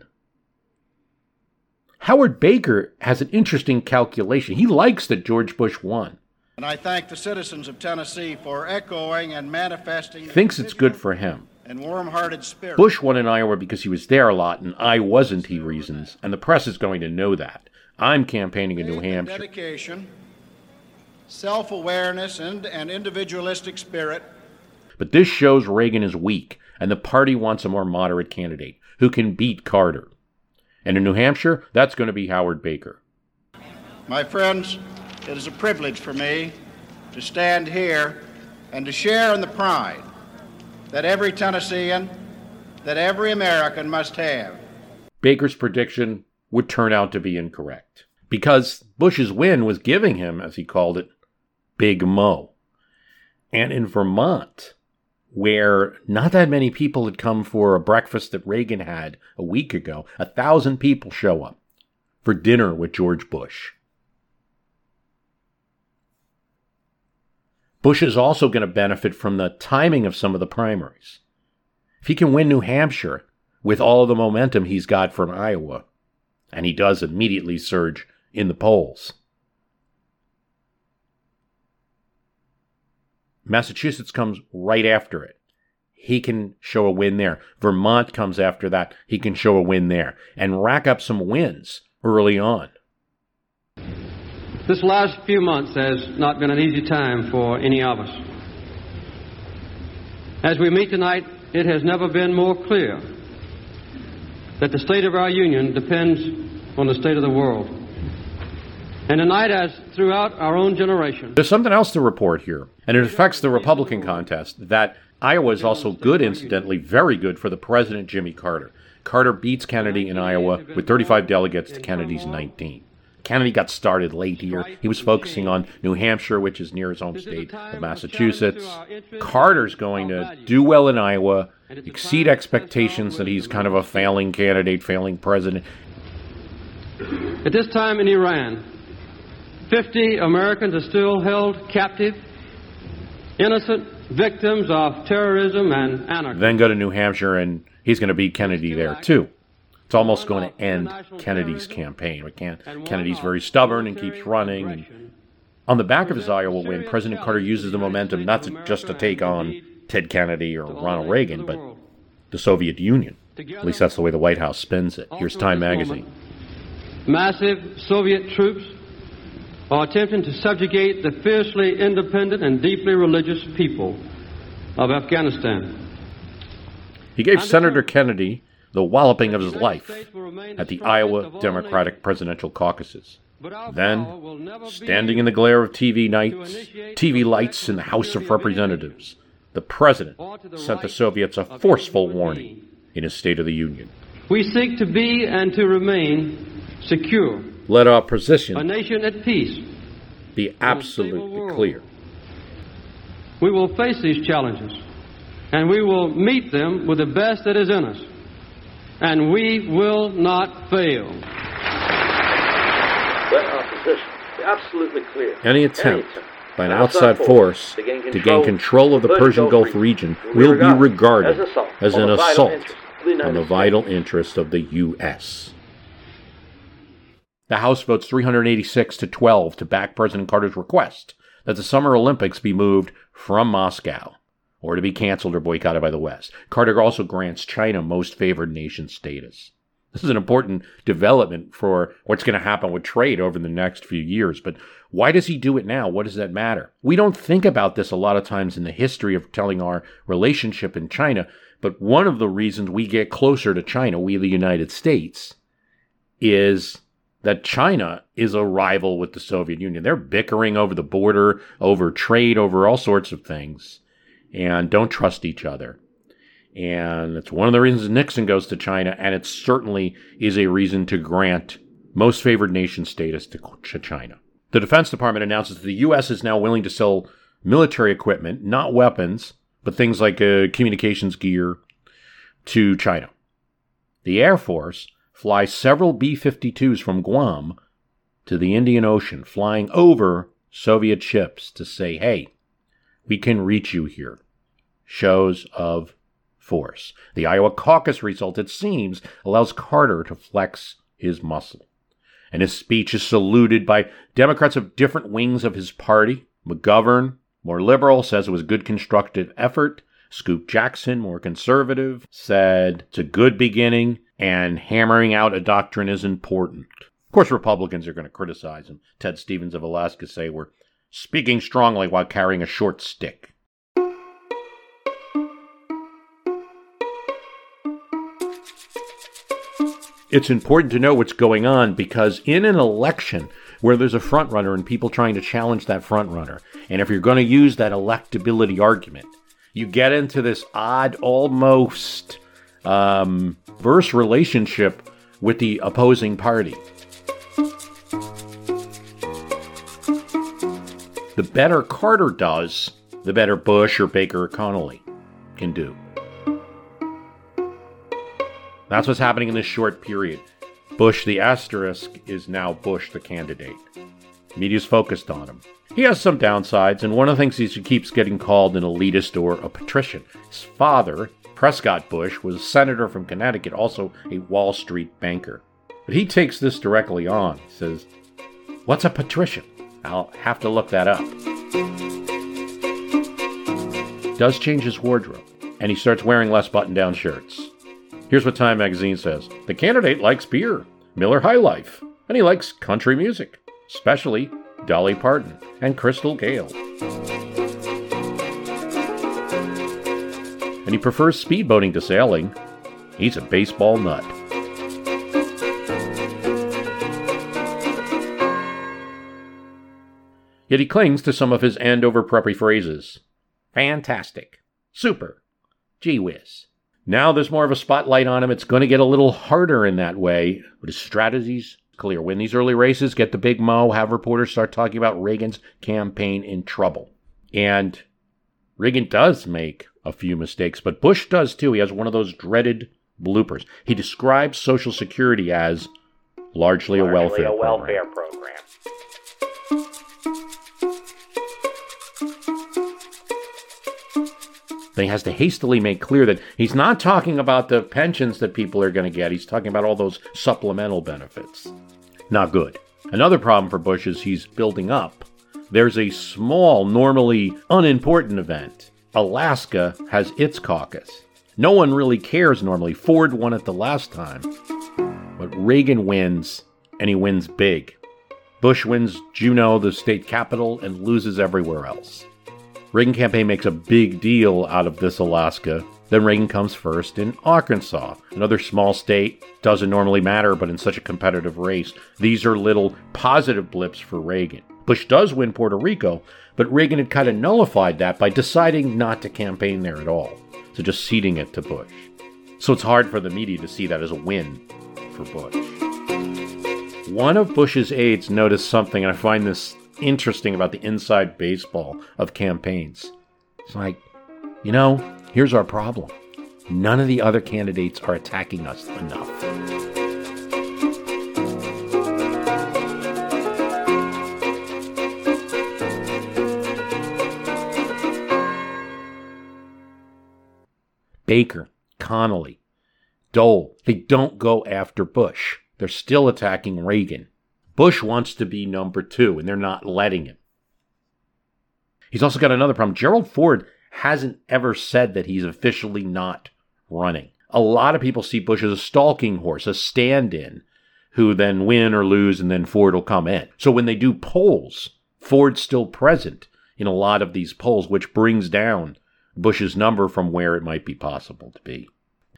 Howard Baker has an interesting calculation. He likes that George Bush won. And I thank the citizens of Tennessee for echoing and manifesting... Thinks it's good for him. And warm-hearted spirit. Bush won in Iowa because he was there a lot, and I wasn't, he reasons, and the press is going to know that. I'm campaigning in New Hampshire. Dedication, self-awareness, and an individualistic spirit. But this shows Reagan is weak, and the party wants a more moderate candidate who can beat Carter. And in New Hampshire, that's going to be Howard Baker. My friends, it is a privilege for me to stand here and to share in the pride that every Tennessean, that every American must have. Baker's prediction would turn out to be incorrect, because Bush's win was giving him, as he called it, Big Mo. And in Vermont, where not that many people had come for a breakfast that Reagan had a week ago, a thousand people show up for dinner with George Bush. Bush is also going to benefit from the timing of some of the primaries. If he can win New Hampshire with all of the momentum he's got from Iowa, and he does immediately surge in the polls, Massachusetts comes right after it. He can show a win there. Vermont comes after that. He can show a win there and rack up some wins early on. This last few months has not been an easy time for any of us. As we meet tonight, it has never been more clear that the state of our union depends on the state of the world. And tonight, as throughout our own generation... There's something else to report here, and it affects the Republican contest, that Iowa is also good, incidentally, very good for the President Jimmy Carter. Carter beats Kennedy in Iowa with thirty-five delegates to Kennedy's nineteen. Kennedy got started late here. He was focusing on New Hampshire, which is near his home state of Massachusetts. Carter's going to do well in Iowa, exceed expectations that he's kind of a failing candidate, failing president. At this time in Iran, fifty Americans are still held captive, innocent victims of terrorism and anarchy. Then go to New Hampshire, and he's going to beat Kennedy there, too. It's almost going to end Kennedy's campaign. We can't. Kennedy's very stubborn and keeps running. And on the back of his Iowa win, President Carter uses the momentum not to, just to take on Ted Kennedy or Ronald Reagan, but the Soviet Union. At least that's the way the White House spins it. Here's Time magazine. Massive Soviet troops are attempting to subjugate the fiercely independent and deeply religious people of Afghanistan. He gave Senator Kennedy the walloping of his life at the Iowa Democratic presidential caucuses. Then, standing in the glare of T V nights, T V lights in the House of Representatives, the president sent the Soviets a forceful warning in his State of the Union. We seek to be and to remain secure. Let our position a nation at peace be absolutely clear. we will face these challenges, and we will meet them with the best that is in us, and we will not fail. Let our position be absolutely clear. Any attempt by an outside force to gain control, to gain control of the Persian Gulf region will be regarded as, assault as an assault on the vital interests of the U S The House votes three hundred eighty-six to twelve to back President Carter's request that the Summer Olympics be moved from Moscow or to be canceled or boycotted by the West. Carter also grants China most favored nation status. This is an important development for what's going to happen with trade over the next few years. But why does he do it now? What does that matter? We don't think about this a lot of times in the history of telling our relationship in China. But one of the reasons we get closer to China, we the United States, is that China is a rival with the Soviet Union. They're bickering over the border, over trade, over all sorts of things, and don't trust each other. And it's one of the reasons Nixon goes to China, and it certainly is a reason to grant most favored nation status to China. The Defense Department announces that the U S is now willing to sell military equipment, not weapons, but things like uh, communications gear, to China. The Air Force flies several B fifty-twos from Guam to the Indian Ocean, flying over Soviet ships to say, hey, we can reach you here. Shows of force. The Iowa caucus result, it seems, allows Carter to flex his muscle. And his speech is saluted by Democrats of different wings of his party. McGovern, more liberal, says it was a good constructive effort. Scoop Jackson, more conservative, said it's a good beginning and hammering out a doctrine is important. Of course, Republicans are going to criticize him. Ted Stevens of Alaska say we're speaking strongly while carrying a short stick. It's important to know what's going on because in an election where there's a front runner and people trying to challenge that front runner, and if you're going to use that electability argument, you get into this odd, almost um, verse relationship with the opposing party. The better Carter does, the better Bush or Baker or Connolly can do. That's what's happening in this short period. Bush the asterisk is now Bush the candidate. Media's focused on him. He has some downsides, and one of the things is he keeps getting called an elitist or a patrician. His father, Prescott Bush, was a senator from Connecticut, also a Wall Street banker. But he takes this directly on. He says, what's a patrician? I'll have to look that up. Does change his wardrobe, and he starts wearing less button-down shirts. Here's what Time magazine says. The candidate likes beer, Miller High Life, and he likes country music, especially Dolly Parton and Crystal Gayle. And he prefers speedboating to sailing. He's a baseball nut. Yet he clings to some of his Andover preppy phrases. Fantastic. Super. Gee whiz. Now there's more of a spotlight on him. It's going to get a little harder in that way, but his strategy's clear. Win these early races, get the big mo, have reporters start talking about Reagan's campaign in trouble. And Reagan does make a few mistakes, but Bush does too. He has one of those dreaded bloopers. He describes Social Security as largely, largely a welfare, a welfare program. program. Then he has to hastily make clear that he's not talking about the pensions that people are going to get. He's talking about all those supplemental benefits. Not good. Another problem for Bush is he's building up. There's a small, normally unimportant event. Alaska has its caucus. No one really cares normally. Ford won it the last time. But Reagan wins, and he wins big. Bush wins Juneau, the state capital, and loses everywhere else. Reagan campaign makes a big deal out of this Alaska. Then Reagan comes first in Arkansas, another small state. Doesn't normally matter, but in such a competitive race, these are little positive blips for Reagan. Bush does win Puerto Rico, but Reagan had kind of nullified that by deciding not to campaign there at all. So just ceding it to Bush. So it's hard for the media to see that as a win for Bush. One of Bush's aides noticed something, and I find this interesting about the inside baseball of campaigns. It's like, you know, here's our problem. None of the other candidates are attacking us enough. Baker, Connolly, Dole, they don't go after Bush. They're still attacking Reagan. Bush wants to be number two, and they're not letting him. He's also got another problem. Gerald Ford hasn't ever said that he's officially not running. A lot of people see Bush as a stalking horse, a stand-in, who then win or lose, and then Ford will come in. So when they do polls, Ford's still present in a lot of these polls, which brings down Bush's number from where it might be possible to be.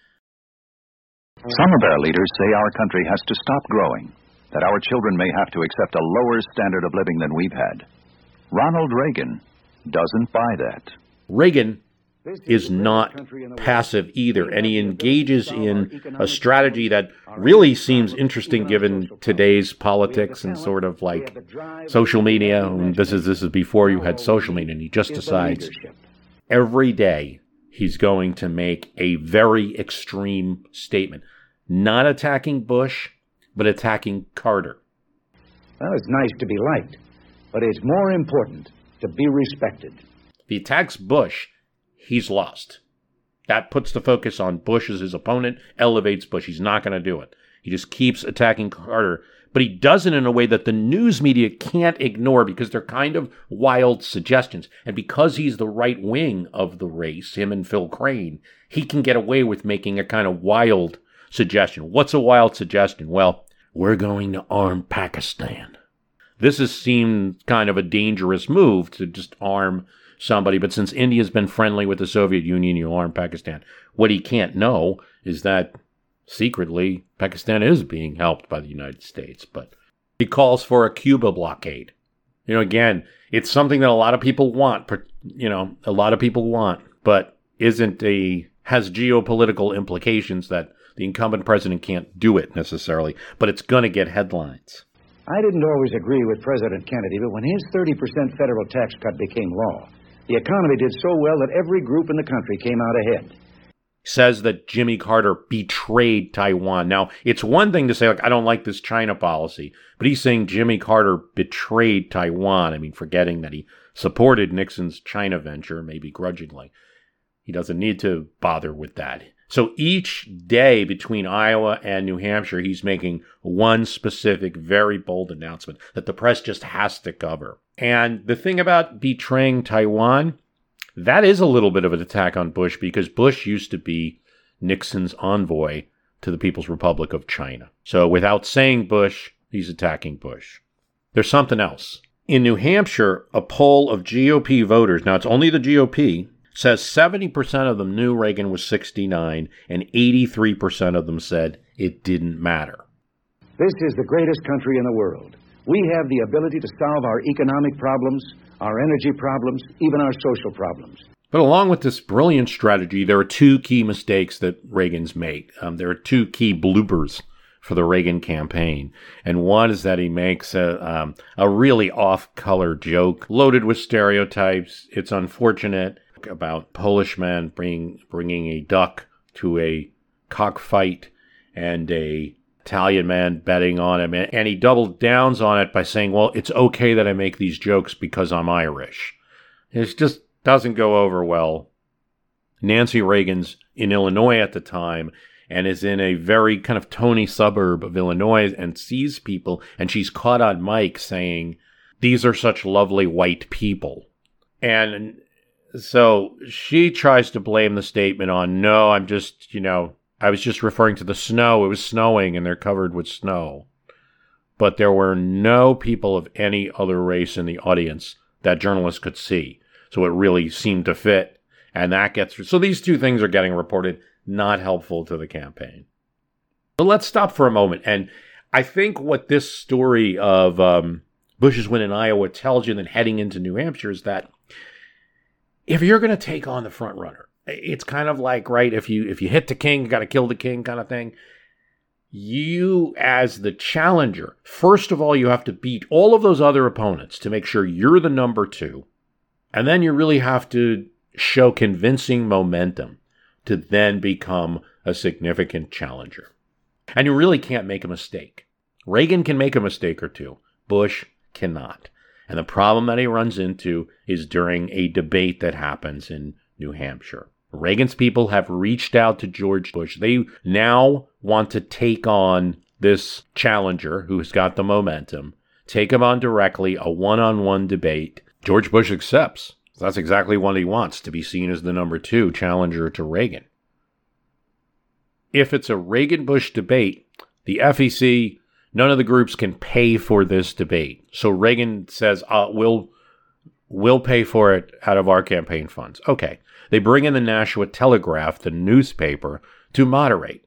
Some of our leaders say our country has to stop growing, that our children may have to accept a lower standard of living than we've had. Ronald Reagan doesn't buy that. Reagan is not passive either, and he engages in a strategy that really seems interesting given today's politics and sort of like social media. And this is this is before you had social media, and he just decides every day he's going to make a very extreme statement, not attacking Bush, but attacking Carter. Well, it's nice to be liked, but it's more important to be respected. If he attacks Bush, he's lost. That puts the focus on Bush as his opponent, elevates Bush. He's not going to do it. He just keeps attacking Carter, but he does it in a way that the news media can't ignore because they're kind of wild suggestions. And because he's the right wing of the race, him and Phil Crane, he can get away with making a kind of wild suggestion. What's a wild suggestion? Well, we're going to arm Pakistan. This has seemed kind of a dangerous move to just arm somebody, but since India's been friendly with the Soviet Union, you arm Pakistan. What he can't know is that secretly Pakistan is being helped by the United States, but he calls for a Cuba blockade. You know, again, it's something that a lot of people want, you know, a lot of people want, but isn't a, has geopolitical implications that the incumbent president can't do it necessarily, but it's going to get headlines. I didn't always agree with President Kennedy, but when his thirty percent federal tax cut became law, the economy did so well that every group in the country came out ahead. Says that Jimmy Carter betrayed Taiwan. Now, it's one thing to say, like, I don't like this China policy, but he's saying Jimmy Carter betrayed Taiwan. I mean, forgetting that he supported Nixon's China venture, maybe grudgingly. He doesn't need to bother with that. So each day between Iowa and New Hampshire, he's making one specific, very bold announcement that the press just has to cover. And the thing about betraying Taiwan, that is a little bit of an attack on Bush because Bush used to be Nixon's envoy to the People's Republic of China. So without saying Bush, he's attacking Bush. There's something else. In New Hampshire, a poll of G O P voters, now it's only the G O P, says seventy percent of them knew Reagan was sixty-nine, and eighty-three percent of them said it didn't matter. This is the greatest country in the world. We have the ability to solve our economic problems, our energy problems, even our social problems. But along with this brilliant strategy, there are two key mistakes that Reagan's made. Um, there are two key bloopers for the Reagan campaign. And one is that he makes a, um, a really off-color joke loaded with stereotypes. It's unfortunate. About Polish men bringing bringing a duck to a cockfight and a Italian man betting on him. And he doubled downs on it by saying, well, it's okay that I make these jokes because I'm Irish. It just doesn't go over well. Nancy Reagan's in Illinois at the time and is in a very kind of Tony suburb of Illinois and sees people, and she's caught on mic saying, these are such lovely white people. And so she tries to blame the statement on, no, I'm just, you know, I was just referring to the snow. It was snowing and they're covered with snow. But there were no people of any other race in the audience that journalists could see. So it really seemed to fit. And that gets through. So these two things are getting reported, not helpful to the campaign. But let's stop for a moment. And I think what this story of um, Bush's win in Iowa tells you, then heading into New Hampshire, is that if you're going to take on the front runner, it's kind of like, right, if you if you hit the king, you got to kill the king kind of thing. You, as the challenger, first of all, you have to beat all of those other opponents to make sure you're the number two. And then you really have to show convincing momentum to then become a significant challenger. And you really can't make a mistake. Reagan can make a mistake or two. Bush cannot. And the problem that he runs into is during a debate that happens in New Hampshire. Reagan's people have reached out to George Bush. They now want to take on this challenger who's got the momentum, take him on directly, a one-on-one debate. George Bush accepts. That's exactly what he wants, to be seen as the number two challenger to Reagan. If it's a Reagan-Bush debate, the F E C, none of the groups can pay for this debate. So Reagan says, uh, we'll, we'll pay for it out of our campaign funds. Okay. They bring in the Nashua Telegraph, the newspaper, to moderate.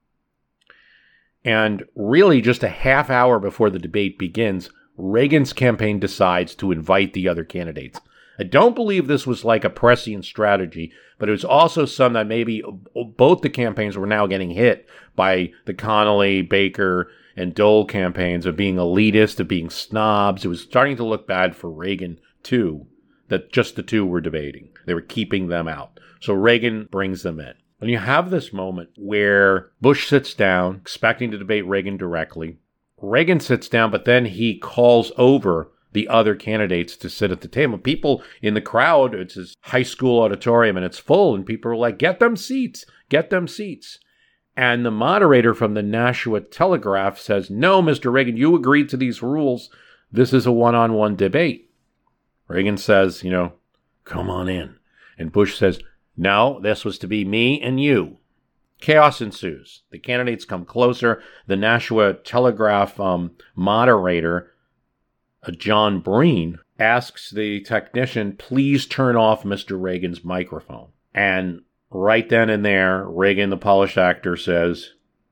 And really just a half hour before the debate begins, Reagan's campaign decides to invite the other candidates. I don't believe this was like a prescient strategy, but it was also some that maybe both the campaigns were now getting hit by the Connolly, Baker, and Dole campaigns of being elitist, of being snobs. It was starting to look bad for Reagan, too, that just the two were debating. They were keeping them out. So Reagan brings them in. When you have this moment where Bush sits down, expecting to debate Reagan directly, Reagan sits down, but then he calls over the other candidates to sit at the table. People in the crowd, it's his high school auditorium, and it's full, and people are like, get them seats, get them seats. And the moderator from the Nashua Telegraph says, no, Mister Reagan, you agreed to these rules. This is a one-on-one debate. Reagan says, you know, come on in. And Bush says, no, this was to be me and you. Chaos ensues. The candidates come closer. The Nashua Telegraph um, moderator, uh, John Breen, asks the technician, please turn off Mister Reagan's microphone. And right then and there, Reagan, the polished actor, says,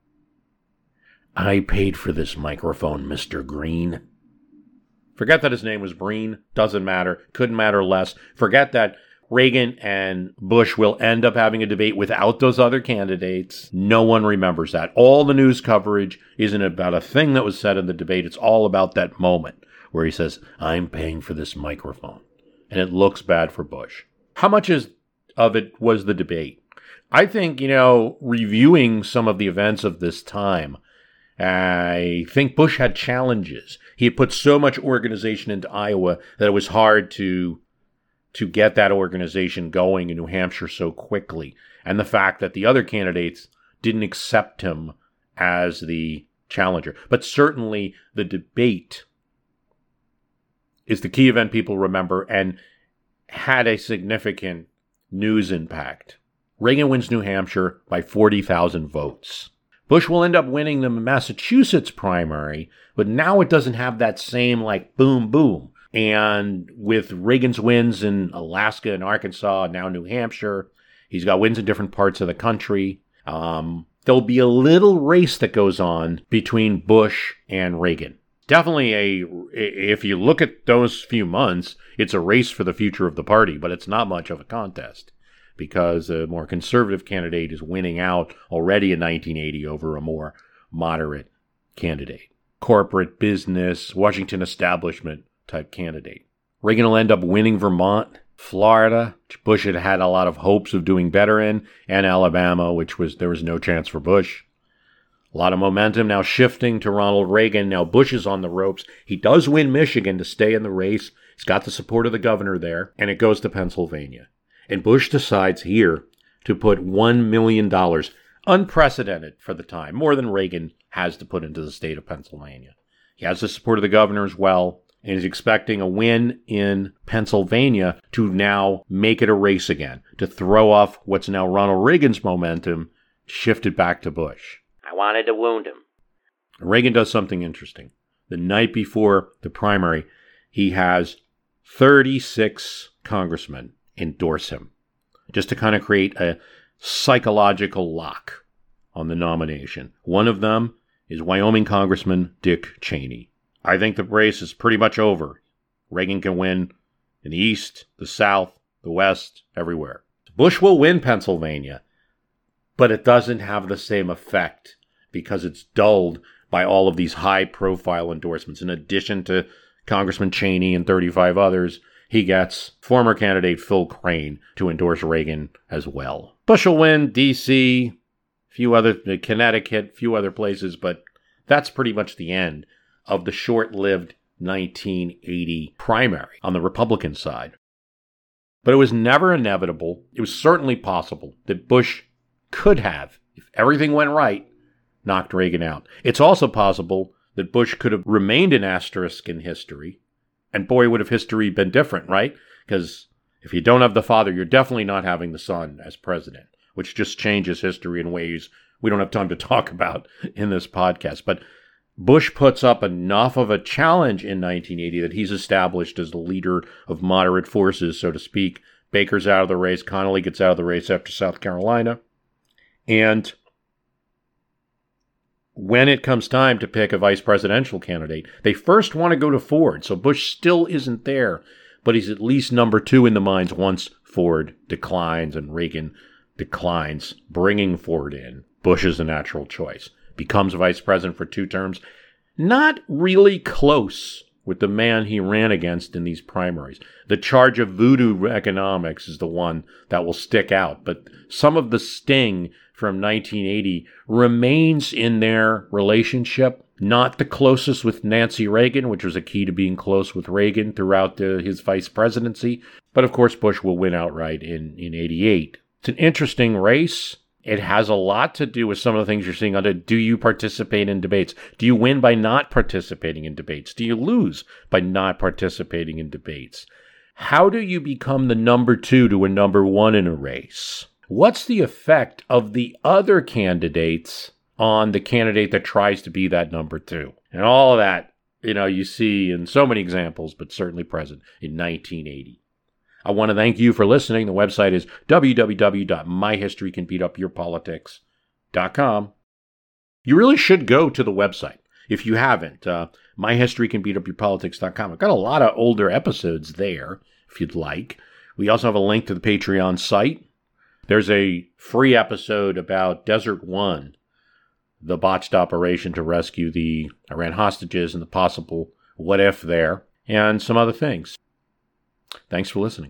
I paid for this microphone, Mister Green. Forget that his name was Breen. Doesn't matter. Couldn't matter less. Forget that Reagan and Bush will end up having a debate without those other candidates. No one remembers that. All the news coverage isn't about a thing that was said in the debate. It's all about that moment where he says, I'm paying for this microphone. And it looks bad for Bush. How much is, of it was the debate? I think, you know, reviewing some of the events of this time, I think Bush had challenges. He had put so much organization into Iowa that it was hard to to get that organization going in New Hampshire so quickly. And the fact that the other candidates didn't accept him as the challenger. But certainly the debate is the key event people remember and had a significant news impact. Reagan wins New Hampshire by forty thousand votes. Bush will end up winning the Massachusetts primary, but now it doesn't have that same, like, boom, boom. And with Reagan's wins in Alaska and Arkansas, and now New Hampshire, he's got wins in different parts of the country. Um, there'll be a little race that goes on between Bush and Reagan. Definitely a, if you look at those few months, it's a race for the future of the party, but it's not much of a contest because a more conservative candidate is winning out already in nineteen eighty over a more moderate candidate. Corporate business, Washington establishment type candidate. Reagan will end up winning Vermont, Florida, which Bush had had a lot of hopes of doing better in, and Alabama, which was there was no chance for Bush. A lot of momentum now shifting to Ronald Reagan. Now Bush is on the ropes. He does win Michigan to stay in the race. He's got the support of the governor there, and it goes to Pennsylvania. And Bush decides here to put one million dollars, unprecedented for the time, more than Reagan has to put into the state of Pennsylvania. He has the support of the governor as well, and is expecting a win in Pennsylvania to now make it a race again, to throw off what's now Ronald Reagan's momentum, shift it back to Bush. I wanted to wound him. Reagan does something interesting. The night before the primary, he has thirty-six congressmen endorse him, just to kind of create a psychological lock on the nomination. One of them is Wyoming Congressman Dick Cheney. I think the race is pretty much over. Reagan can win in the East, the South, the West, everywhere. Bush will win Pennsylvania, but it doesn't have the same effect because it's dulled by all of these high-profile endorsements. In addition to Congressman Cheney and thirty-five others, he gets former candidate Phil Crane to endorse Reagan as well. Bush will win D C, few other, Connecticut, few other places, but that's pretty much the end of the short-lived nineteen eighty primary on the Republican side. But it was never inevitable. It was certainly possible that Bush could have, if everything went right, knocked Reagan out. It's also possible that Bush could have remained an asterisk in history, and boy, would have history been different, right? Because if you don't have the father, you're definitely not having the son as president, which just changes history in ways we don't have time to talk about in this podcast. But Bush puts up enough of a challenge in nineteen eighty that he's established as the leader of moderate forces, so to speak. Baker's out of the race. Connally gets out of the race after South Carolina. And when it comes time to pick a vice presidential candidate, they first want to go to Ford. So Bush still isn't there, but he's at least number two in the minds once Ford declines and Reagan declines, bringing Ford in. Bush is a natural choice. Becomes vice president for two terms. Not really close with the man he ran against in these primaries. The charge of voodoo economics is the one that will stick out, but some of the sting from nineteen eighty remains in their relationship. Not the closest with Nancy Reagan, which was a key to being close with Reagan throughout the, his vice presidency. But of course, Bush will win outright in, in eighty-eight. It's an interesting race. It has a lot to do with some of the things you're seeing under, do you participate in debates? Do you win by not participating in debates? Do you lose by not participating in debates? How do you become the number two to a number one in a race? What's the effect of the other candidates on the candidate that tries to be that number two? And all of that, you know, you see in so many examples, but certainly present in nineteen eighty. I want to thank you for listening. The website is w w w dot my history can beat up your politics dot com. You really should go to the website if you haven't. Uh, my history can beat up your politics dot com. I've got a lot of older episodes there, if you'd like. We also have a link to the Patreon site. There's a free episode about Desert One, the botched operation to rescue the Iran hostages and the possible what if there, and some other things. Thanks for listening.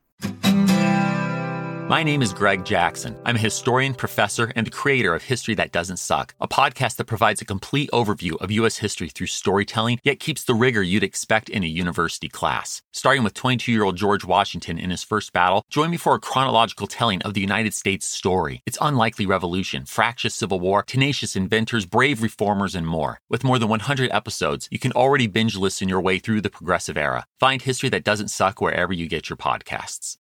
My name is Greg Jackson. I'm a historian, professor, and the creator of History That Doesn't Suck, a podcast that provides a complete overview of U S history through storytelling, yet keeps the rigor you'd expect in a university class. Starting with twenty-two-year-old George Washington in his first battle, join me for a chronological telling of the United States story, its unlikely revolution, fractious civil war, tenacious inventors, brave reformers, and more. With more than one hundred episodes, you can already binge listen your way through the progressive era. Find History That Doesn't Suck wherever you get your podcasts.